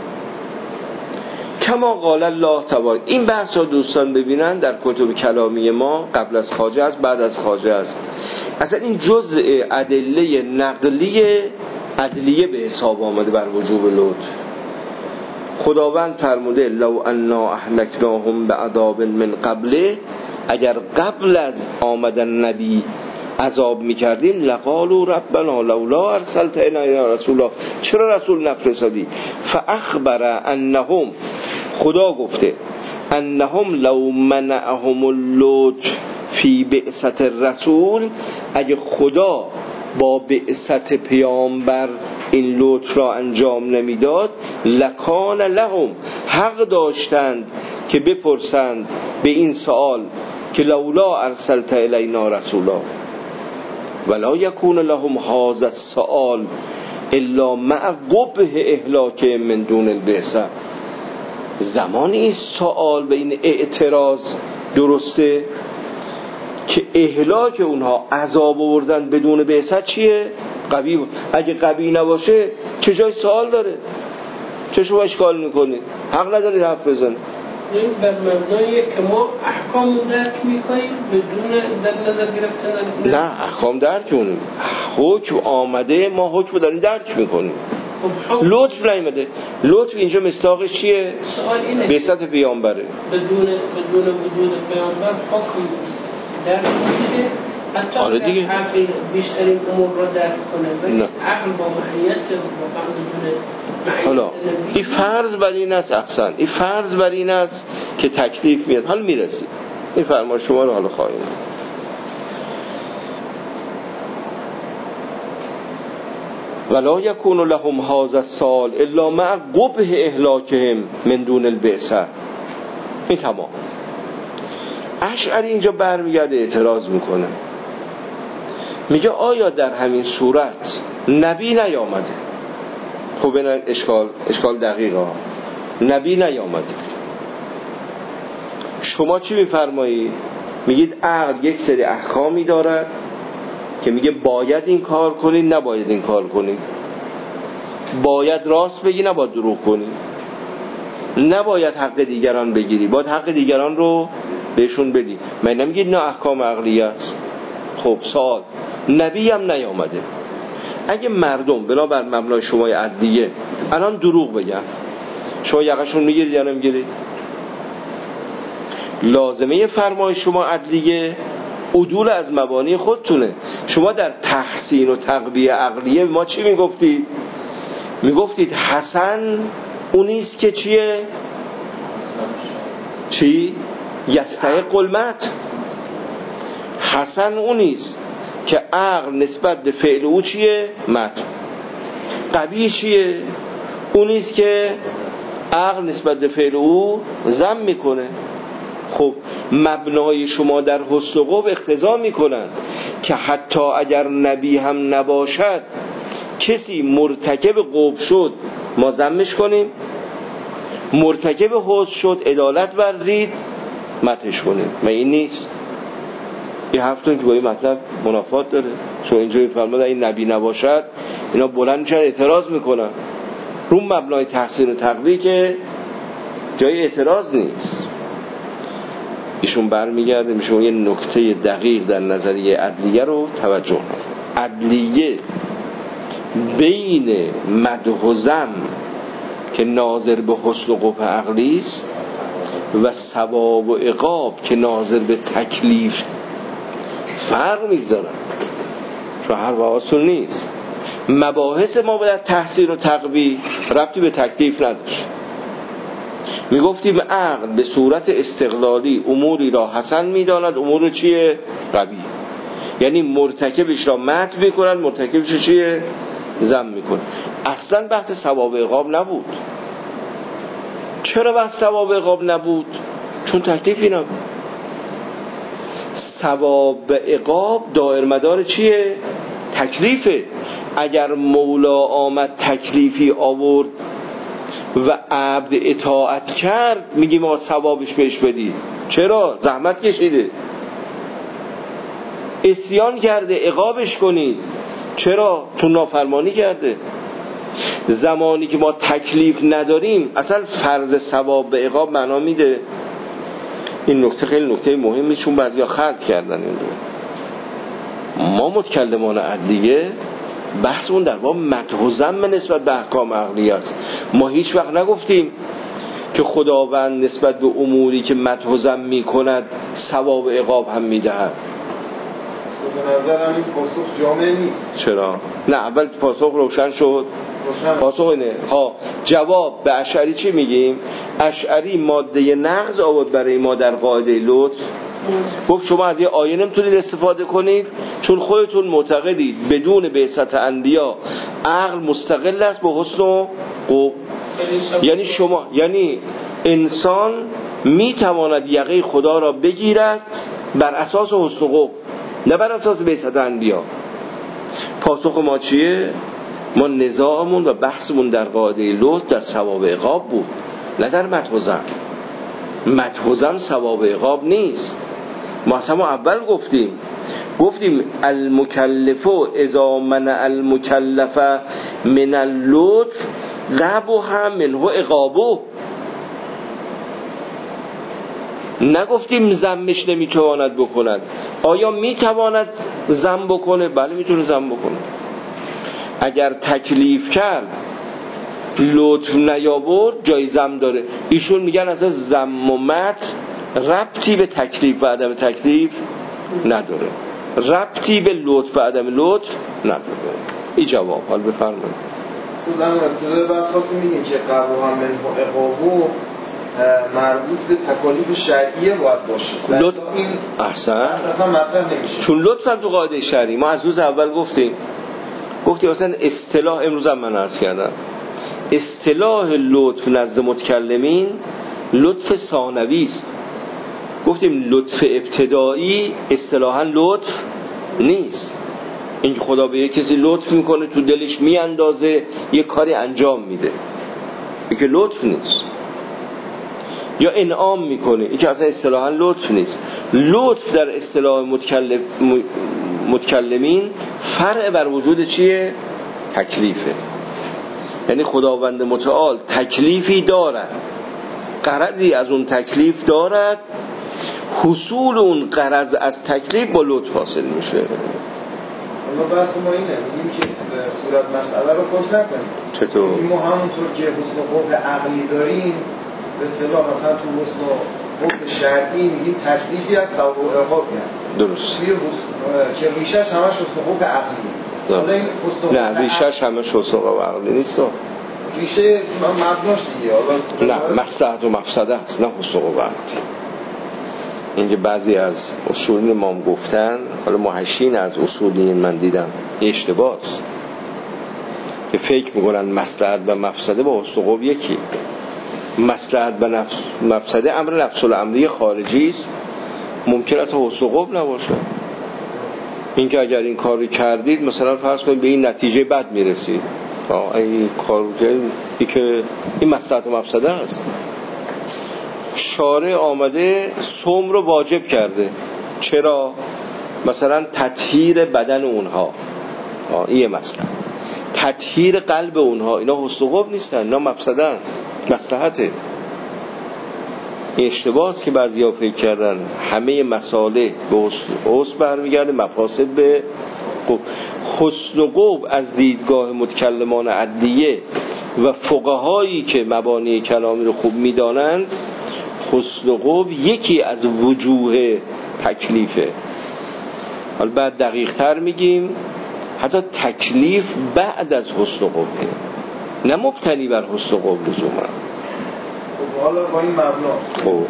کما قال الله تعالی. این بحث ها دوستان ببینن در کتب کلامی ما قبل از خواجه است، بعد از خواجه است. اصلا این جزء ادله نقلیه عدلیه به حساب آمده بر وجوب لطف. خداوند فرموده لو انا اهلکناهم بعذاب من قبله، اگر قبل از آمدن نبی عذاب میکردیم لقالوا ربنا لولا ارسلت الینا رسولا، چرا رسول نفرستادی؟ فاخبر انهم، خدا گفته انهم لو منعهم اللطف فی بعثت الرسول، اگه خدا با بعثت پیامبر این لطف را انجام نمیداد، لکان لهم، حق داشتند که بپرسند به این سوال که لولا ارسلت الینا رسولا ولا یکون لهم هذا السؤال الا مع قبح اهلاک من دون البعثه. زمانی این سوال به این اعتراض درسته که اهلاک اونها، عذاب آوردن بدون بعثت چیه؟ قوی. اگه قوی نباشه چه جای سوال داره؟ چه شما اشکال میکنی؟ حق ندارید حرف بزنید. این بر مبناییه که ما احکام درک میکنیم بدون در نظر گرفتن. نه احکام درک میکنیم، حکم آمده ما حکم داریم درک میکنیم. لطف نیامده. لطف اینجا مصداقش چیه؟ سوال اینه بعثت پیامبره. بدون بدون وجود پیامبر حکم درک میشه. حتی آره دیگه. عقل بیشترین امور رو درک کنه، ولی عقل با معیت واقعا بدون معیت. حالا این فرض بر این است، احسن، این فرض بر این است که تکلیف میاد. حالا میرسید این فرمان شما رو حالا خواهیم. ولا یکون لهم هذا السال الا مع قبح اهلاکهم من دون البعثه. این تمام. اشعری اینجا برمیگرده اعتراض میکنه، میگه آیا در همین صورت نبی نیامده؟ خب این اشکال اشکال دقیقه، نبی نیامده. شما چی میفرمایید؟ میگید عقل یک سری احکامی دارد که میگه باید این کار کنی، نباید این کار کنی، باید راست بگی، نباید دروغ کنی، نباید حق دیگران بگیری، باید حق دیگران رو بهشون بدی. من نمیگید نه احکام عقلیه است. خب سوال، نبی هم نیامده. اگه مردم بنابر مبنای شما عدلیه الان دروغ بگن، شما یقشون میگیرید یا نمیگیرید؟ لازمه فرمای شما عدلیه عدول از مبانی خودتونه. شما در تحسین و تقویه عقلیه ما چی میگفتید؟ میگفتید حسن اونیست که چیه؟ چی؟ یستحق المدح. حسن اونیست که عقل نسبت به فعل او چیه؟ مدح. قبیح چیه؟ اونیست که عقل نسبت به فعل او ذم میکنه. خب مبنای شما در حسن و قبح اقتضا میکنن که حتی اگر نبی هم نباشد کسی مرتکب قبح شد ما ذمش کنیم، مرتکب حسن شد عدالت ورزید مدحش کنیم. ما این نیست. این حرفتون که با این مطلب منافات داره. چون اینجوری فرمود این نبی نباشد اینا بلند میشن اعتراض میکنن رو مبنای تحسین و تقویه که جای اعتراض نیست. ایشون برمیگرده میشه یه نکته دقیق در نظریه عدلیه رو توجه کنه. عدلیه بین مدح و ذم که ناظر به حسن و قبح عقلی است و ثواب و عقاب که ناظر به تکلیف فرق میگذارن، چون هر واصل نیست. مباحث ما باید تحسین و تقویه ربطی به تکلیف نداشت. میگفتیم عقل به صورت استقلالی اموری را حسن میداند، امور چیه؟ قبیح. یعنی مرتکبش را مدح میکنن، مرتکبش چیه؟ ذم میکنن. اصلا بحث ثواب عقاب نبود. چرا بحث ثواب عقاب نبود؟ چون تکلیفی نبود. ثواب عقاب دایر مدار چیه؟ تکلیفه. اگر مولا آمد تکلیفی آورد و عبد اطاعت کرد میگیم ما ثوابش بهش بدید. چرا؟ زحمت کشیده. عصیان کرده عقابش کنید. چرا؟ چون نافرمانی کرده. زمانی که ما تکلیف نداریم اصلا فرض ثواب به عقاب معنا میده. این نکته خیلی نکته مهمی، چون بعضیا خلط کردن این رو. ما متکلمان عدلیه بحثمون در باب مدح و ذم نسبت به احکام عقلیه است. ما هیچ وقت نگفتیم که خداوند نسبت به اموری که مدح و ذم میکند ثواب عقاب هم میدهد. به نظرم این پاسخ جامع نیست. چرا؟ نه اول پاسخ روشن شد. روشن. پاسخ اینه ها. جواب به اشعری چی میگیم؟ اشعری ماده نقض آورد برای ما در قاعده لطف. گفت شما از یه آیه نمیتونید استفاده کنید چون خودتون معتقدید بدون بعثت انبیا عقل مستقل است با حسن و قبح. یعنی شما یعنی انسان میتواند یقه خدا را بگیرد بر اساس حسن و قبح، نه بر اساس بعثت انبیا. پاسخ ما چیه؟ ما نزاعمون و بحثمون در قاعده لطف در ثواب عقاب بود، نه در مدح و ذم. مدح و ذم ثواب عقاب نیست. ما اصلا اول گفتیم گفتیم المکلف اذا منع المکلف من اللطف قبح منه عقابه. نگفتیم ذمش نمیتواند بکند. آیا میتواند ذم بکنه؟ بله میتونه ذم بکنه. اگر تکلیف کرد لطف نیاورد جای ذم داره. ایشون میگن اصلا ذم و مدح ربطی به تکلیف و عدم تکلیف نداره، ربطی به لطف و عدم لطف نداره. این جواب. حال بفرمایید. سودان ارتباط به اساس میگیم که قبول هم من عقابو مربوط به تکالیف شرعیه باید باشه. لطف این احسن اصلا مطرح نمیشه. چون لطف هم تو قاعده شرعی ما از روز اول گفتیم گفتیم اصلا اصطلاح امروز هم من عرض کردم اصطلاح لطف نزد متکلمین لطف ثانوی است. گفتیم لطف ابتدایی اصطلاحاً لطف نیست. این خدا به یک کسی لطف میکنه تو دلش میاندازه یه کاری انجام میده، این که لطف نیست. یا انعام میکنه، این که اصلا اصطلاحاً لطف نیست. لطف در اصطلاح متکلم متکلمین فرع بر وجود چیه؟ تکلیفه. یعنی خداوند متعال تکلیفی دارد، غرضی از اون تکلیف دارد، حصول اون غرض از تکلیف با لطف حاصل میشه. اما بحث ما اینه میگیم که صورت مسئله رو خوش نکنیم. چطور؟ ما همونطور که حسن و قبح عقلی داریم به اصطلاح مثلا تو حسن و قبح شرعی میگیم تکلیفی از ثواب و عقابی هست. درست. که ریشش همش حسن و قبح عقلیه. نه ریشش همش حسن و قبح عقلی نیست. ریشه مبناش دیگه. نه مصلحت و مفسده است، نه حسن و قبح. اینکه بعضی از اصولین ما هم گفتن، حالا محشین از اصولین من دیدم اشتباه است که فکر میکنن مصلحت و مفسده با حسن و قبح یکی. مصلحت و نفس مفسده امر نفس الامری خارجی است، ممکن است حسن و قبح نباشه. اینکه اگر این کاری کردید مثلا فرض کنید به این نتیجه بد میرسید، این کار این که این مصلحت و مفسده است. شارع آمده صوم رو واجب کرده. چرا؟ مثلا تطهیر بدن اونها، این مثلا تطهیر قلب اونها، اینا حسن و قبح نیستن، اینا مفسدن، مصلحته. این اشتباهست که بعضیا فکر کردن همه مصالح به حسن برمیگرده، مفاسد به قبح. حسن و قبح از دیدگاه متکلمان عدیه و فقهایی که مبانی کلامی رو خوب میدانند، حسن و قبح یکی از وجوه تکلیفه. حالا بعد دقیق تر میگیم حتی تکلیف بعد از حسن و قبحه، نه مبتنی بر حسن و قبح لزوما. خب حالا با این مبنا خب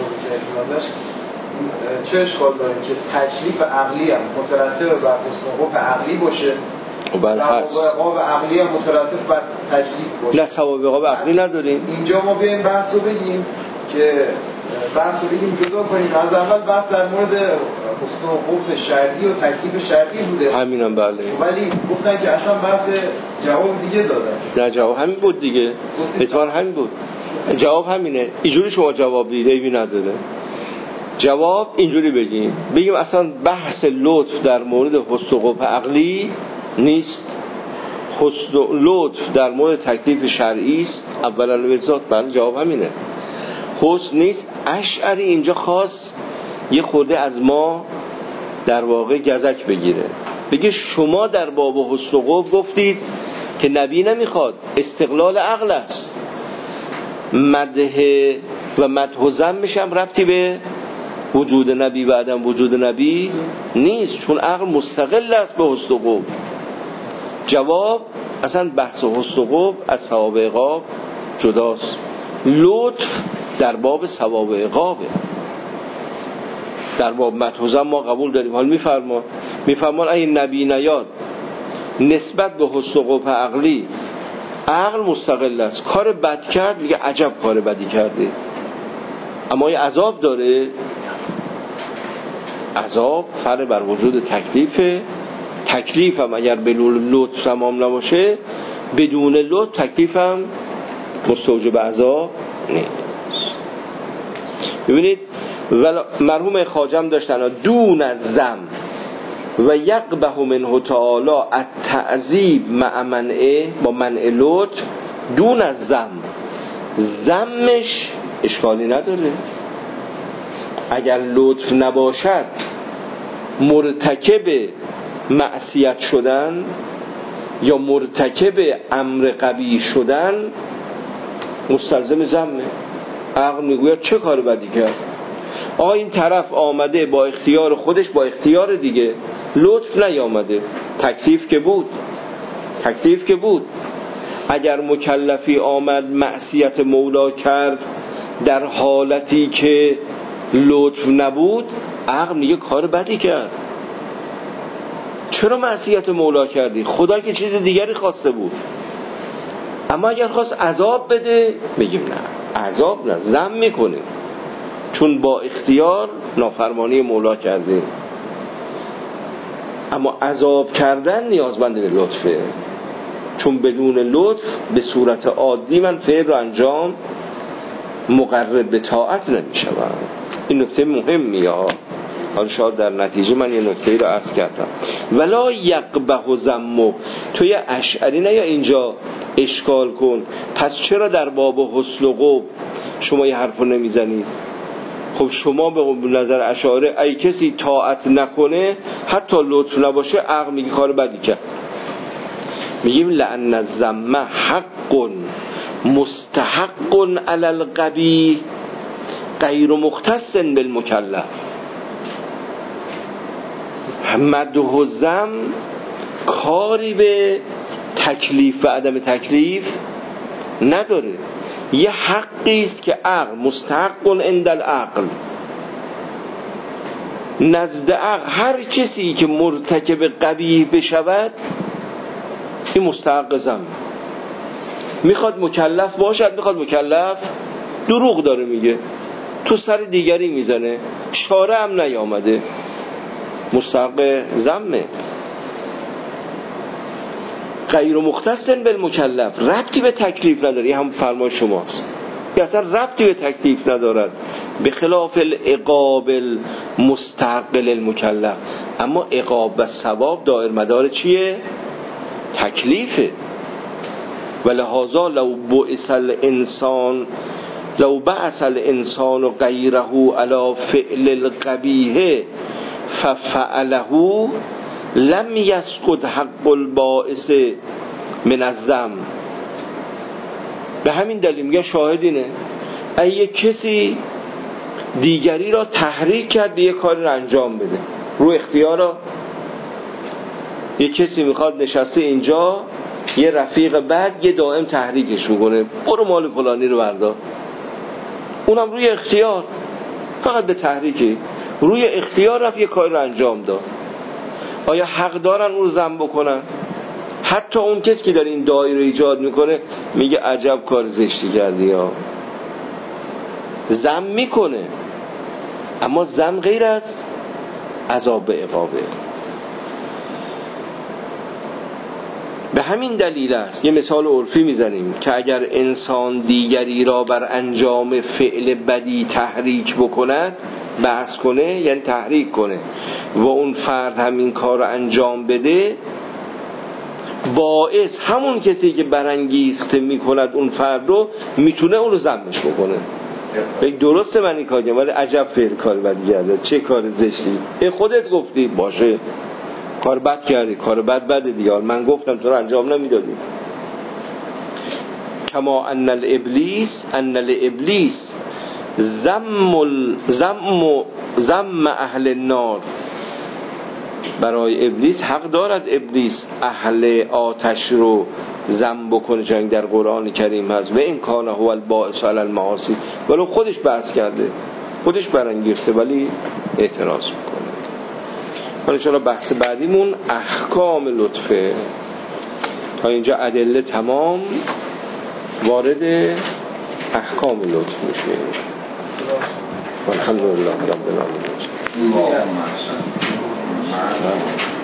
چه اشکال داره که تکلیف عقلی هم مترتب بر حسن و قبح عقلی باشه و سوابق عقلی هم مترتب بر تکلیف باشه؟ نه، سوابق عقلی نداریم. اینجا ما بیایم بحث رو بگیم که بحث رو بگیم جدا کنیم. از اول بحث در مورد حسن و قبح شرعی و تکلیف شرعی بوده، همینم بله، ولی گفتن که اصلا بحث جواب دیگه دادن. نه جواب همین بود دیگه، اتفاقا همین بود، جواب همینه. اینجوری شما جواب دیده ایبی نداره. جواب اینجوری بگیم بگیم اصلا بحث لطف در مورد حسن و قبح عقلی نیست، حسن و لطف در مورد تکلیف شرعی است. اولا به ذات بله، جواب همینه، حسن نیست. اشعری اینجا خاص یه خورده از ما در واقع گزک بگیره، بگه شما در باب حسن و قبح گفتید که نبی نمیخواد، استقلال عقل است، مدح و مدح و ذمش هم ربطی به وجود نبی و عدم وجود نبی نیست، چون عقل مستقل است به حسن و قبح. جواب اصلا بحث حسن و قبح از ثواب و عقاب جداست، لطف در باب ثواب و عقابه. در باب مدح و ذم ما قبول داریم. حال میفرمان میفرمان اگه نبی نیاد نسبت به حسن و قبح عقلی، عقل مستقل است، کار بد کرد میگه عجب کار بدی کرده، اما یه عذاب داره. عذاب فرع بر وجود تکلیفه. تکلیف هم اگر به لطف تمام نباشه، بدون لطف تکلیف هم مستوجب عذاب نیست. ببینید مرحوم خواجه داشتن دون الذم و یقبح منه تعالی التعذیب مع منعه، با منع لطف دون الذم. ذمش اشکالی نداره، اگر لطف نباشد مرتکب معصیت شدن یا مرتکب امر قبیح شدن مستلزم ذمه. عقل میگوید چه کار بدی کرد، آ این طرف آمده با اختیار خودش، با اختیار دیگه، لطف نیامده، تکلیف که بود، تکلیف که بود. اگر مکلفی آمد معصیت مولا کرد در حالتی که لطف نبود، عقل میگه کار بدی کرد، چرا معصیت مولا کردی؟ خدا که چیز دیگری خواسته بود. اما اگر خواست عذاب بده، میگیم نه، عذاب نه، ذم میکنیم، چون با اختیار نافرمانی مولا کرده. اما عذاب کردن نیازمند به لطفه، چون بدون لطف به صورت عادی من فعل رو انجام مقرب به طاعت نمیشم. این نکته مهمیه ها. حالا شاید در نتیجه من یه نکته رو عرض کردم. ولا یقبح و ذم. تو یه اشعری نه یا اینجا اشکال کن، پس چرا در باب حسن و قبح شما یه حرف رو نمیزنید؟ خب شما به نظر اشاعره ای کسی طاعت نکنه حتی لطف نباشه، عقل میگه کار بدی کرد. میگیم لأن الذم حق مستحق علی القبیح غیر مختص بالمکلف. مدح و ذم کاری به تکلیف و عدم تکلیف نداره، یه حقی است که عقل مستحق عند العقل، نزد عقل هر کسی که مرتکب قبیح بشود این مستحق ذم. میخواد مکلف باشد، میخواد مکلف دروغ داره میگه، تو سر دیگری میزنه، شارع هم نیامده، مستحق ذمه. غیر مختص بالمکلف، ربطی به تکلیف نداره، هم فرمای شماست، اصلا ربطی به تکلیف ندارد، به خلاف العقاب المستحق للمکلف. اما عقاب و ثواب دایر مدار چیه؟ تکلیفه. ولهذا لو بعث الانسان لو بعث الانسان غیره علی فعل القبیح ففعله لم یسقط حق الباعث من الذم. به همین دلیل میگه شاهد اینه اگه کسی دیگری را تحریک کرد به یه کاری را انجام بده رو اختیارا، یه کسی میخواد نشسته اینجا یه رفیق بعد یه دائم تحریکش میکنه برو مال فلانی رو بردار، اونم روی اختیار، فقط به تحریکی روی اختیار رفت یه کاری رو انجام داد، آیا حق دارن اون رو ذم بکنن؟ حتی اون کسی که داره این داعی رو ایجاد میکنه میگه عجب کار زشتی کردی ها، ذم میکنه، اما ذم غیر از عذاب به عقابه. به همین دلیل است یه مثال عرفی میزنیم که اگر انسان دیگری را بر انجام فعل بدی تحریک بکند، بحث کنه یعنی تحریک کنه و اون فرد همین کار رو انجام بده، باعث همون کسی که برانگیخته میکند اون فرد رو میتونه اون رو ذمش بکنه، بگه درسته من این کار کردم ولی عجب فعل کار بدی کردی، چه کار زشتی، این خودت گفتی باشه کار بد کردی، کار بد بده دیگه، من گفتم تو رو انجام نمیدادی. کما ان الابلیس ان الابلیس ذم ذم ذم اهل النار، برای ابلیس حق دارد ابلیس اهل آتش رو ذم بکنه، چون در قرآن کریم هست و این کان هو الباعث علی المعاصی، ولی خودش بحث کرده خودش برانگیخته ولی اعتراض میکنه. ان شاءالله بحث بعدیمون احکام لطفه. تا اینجا ادله تمام، وارد احکام لطف میشه. الحمدلله رب العالمین.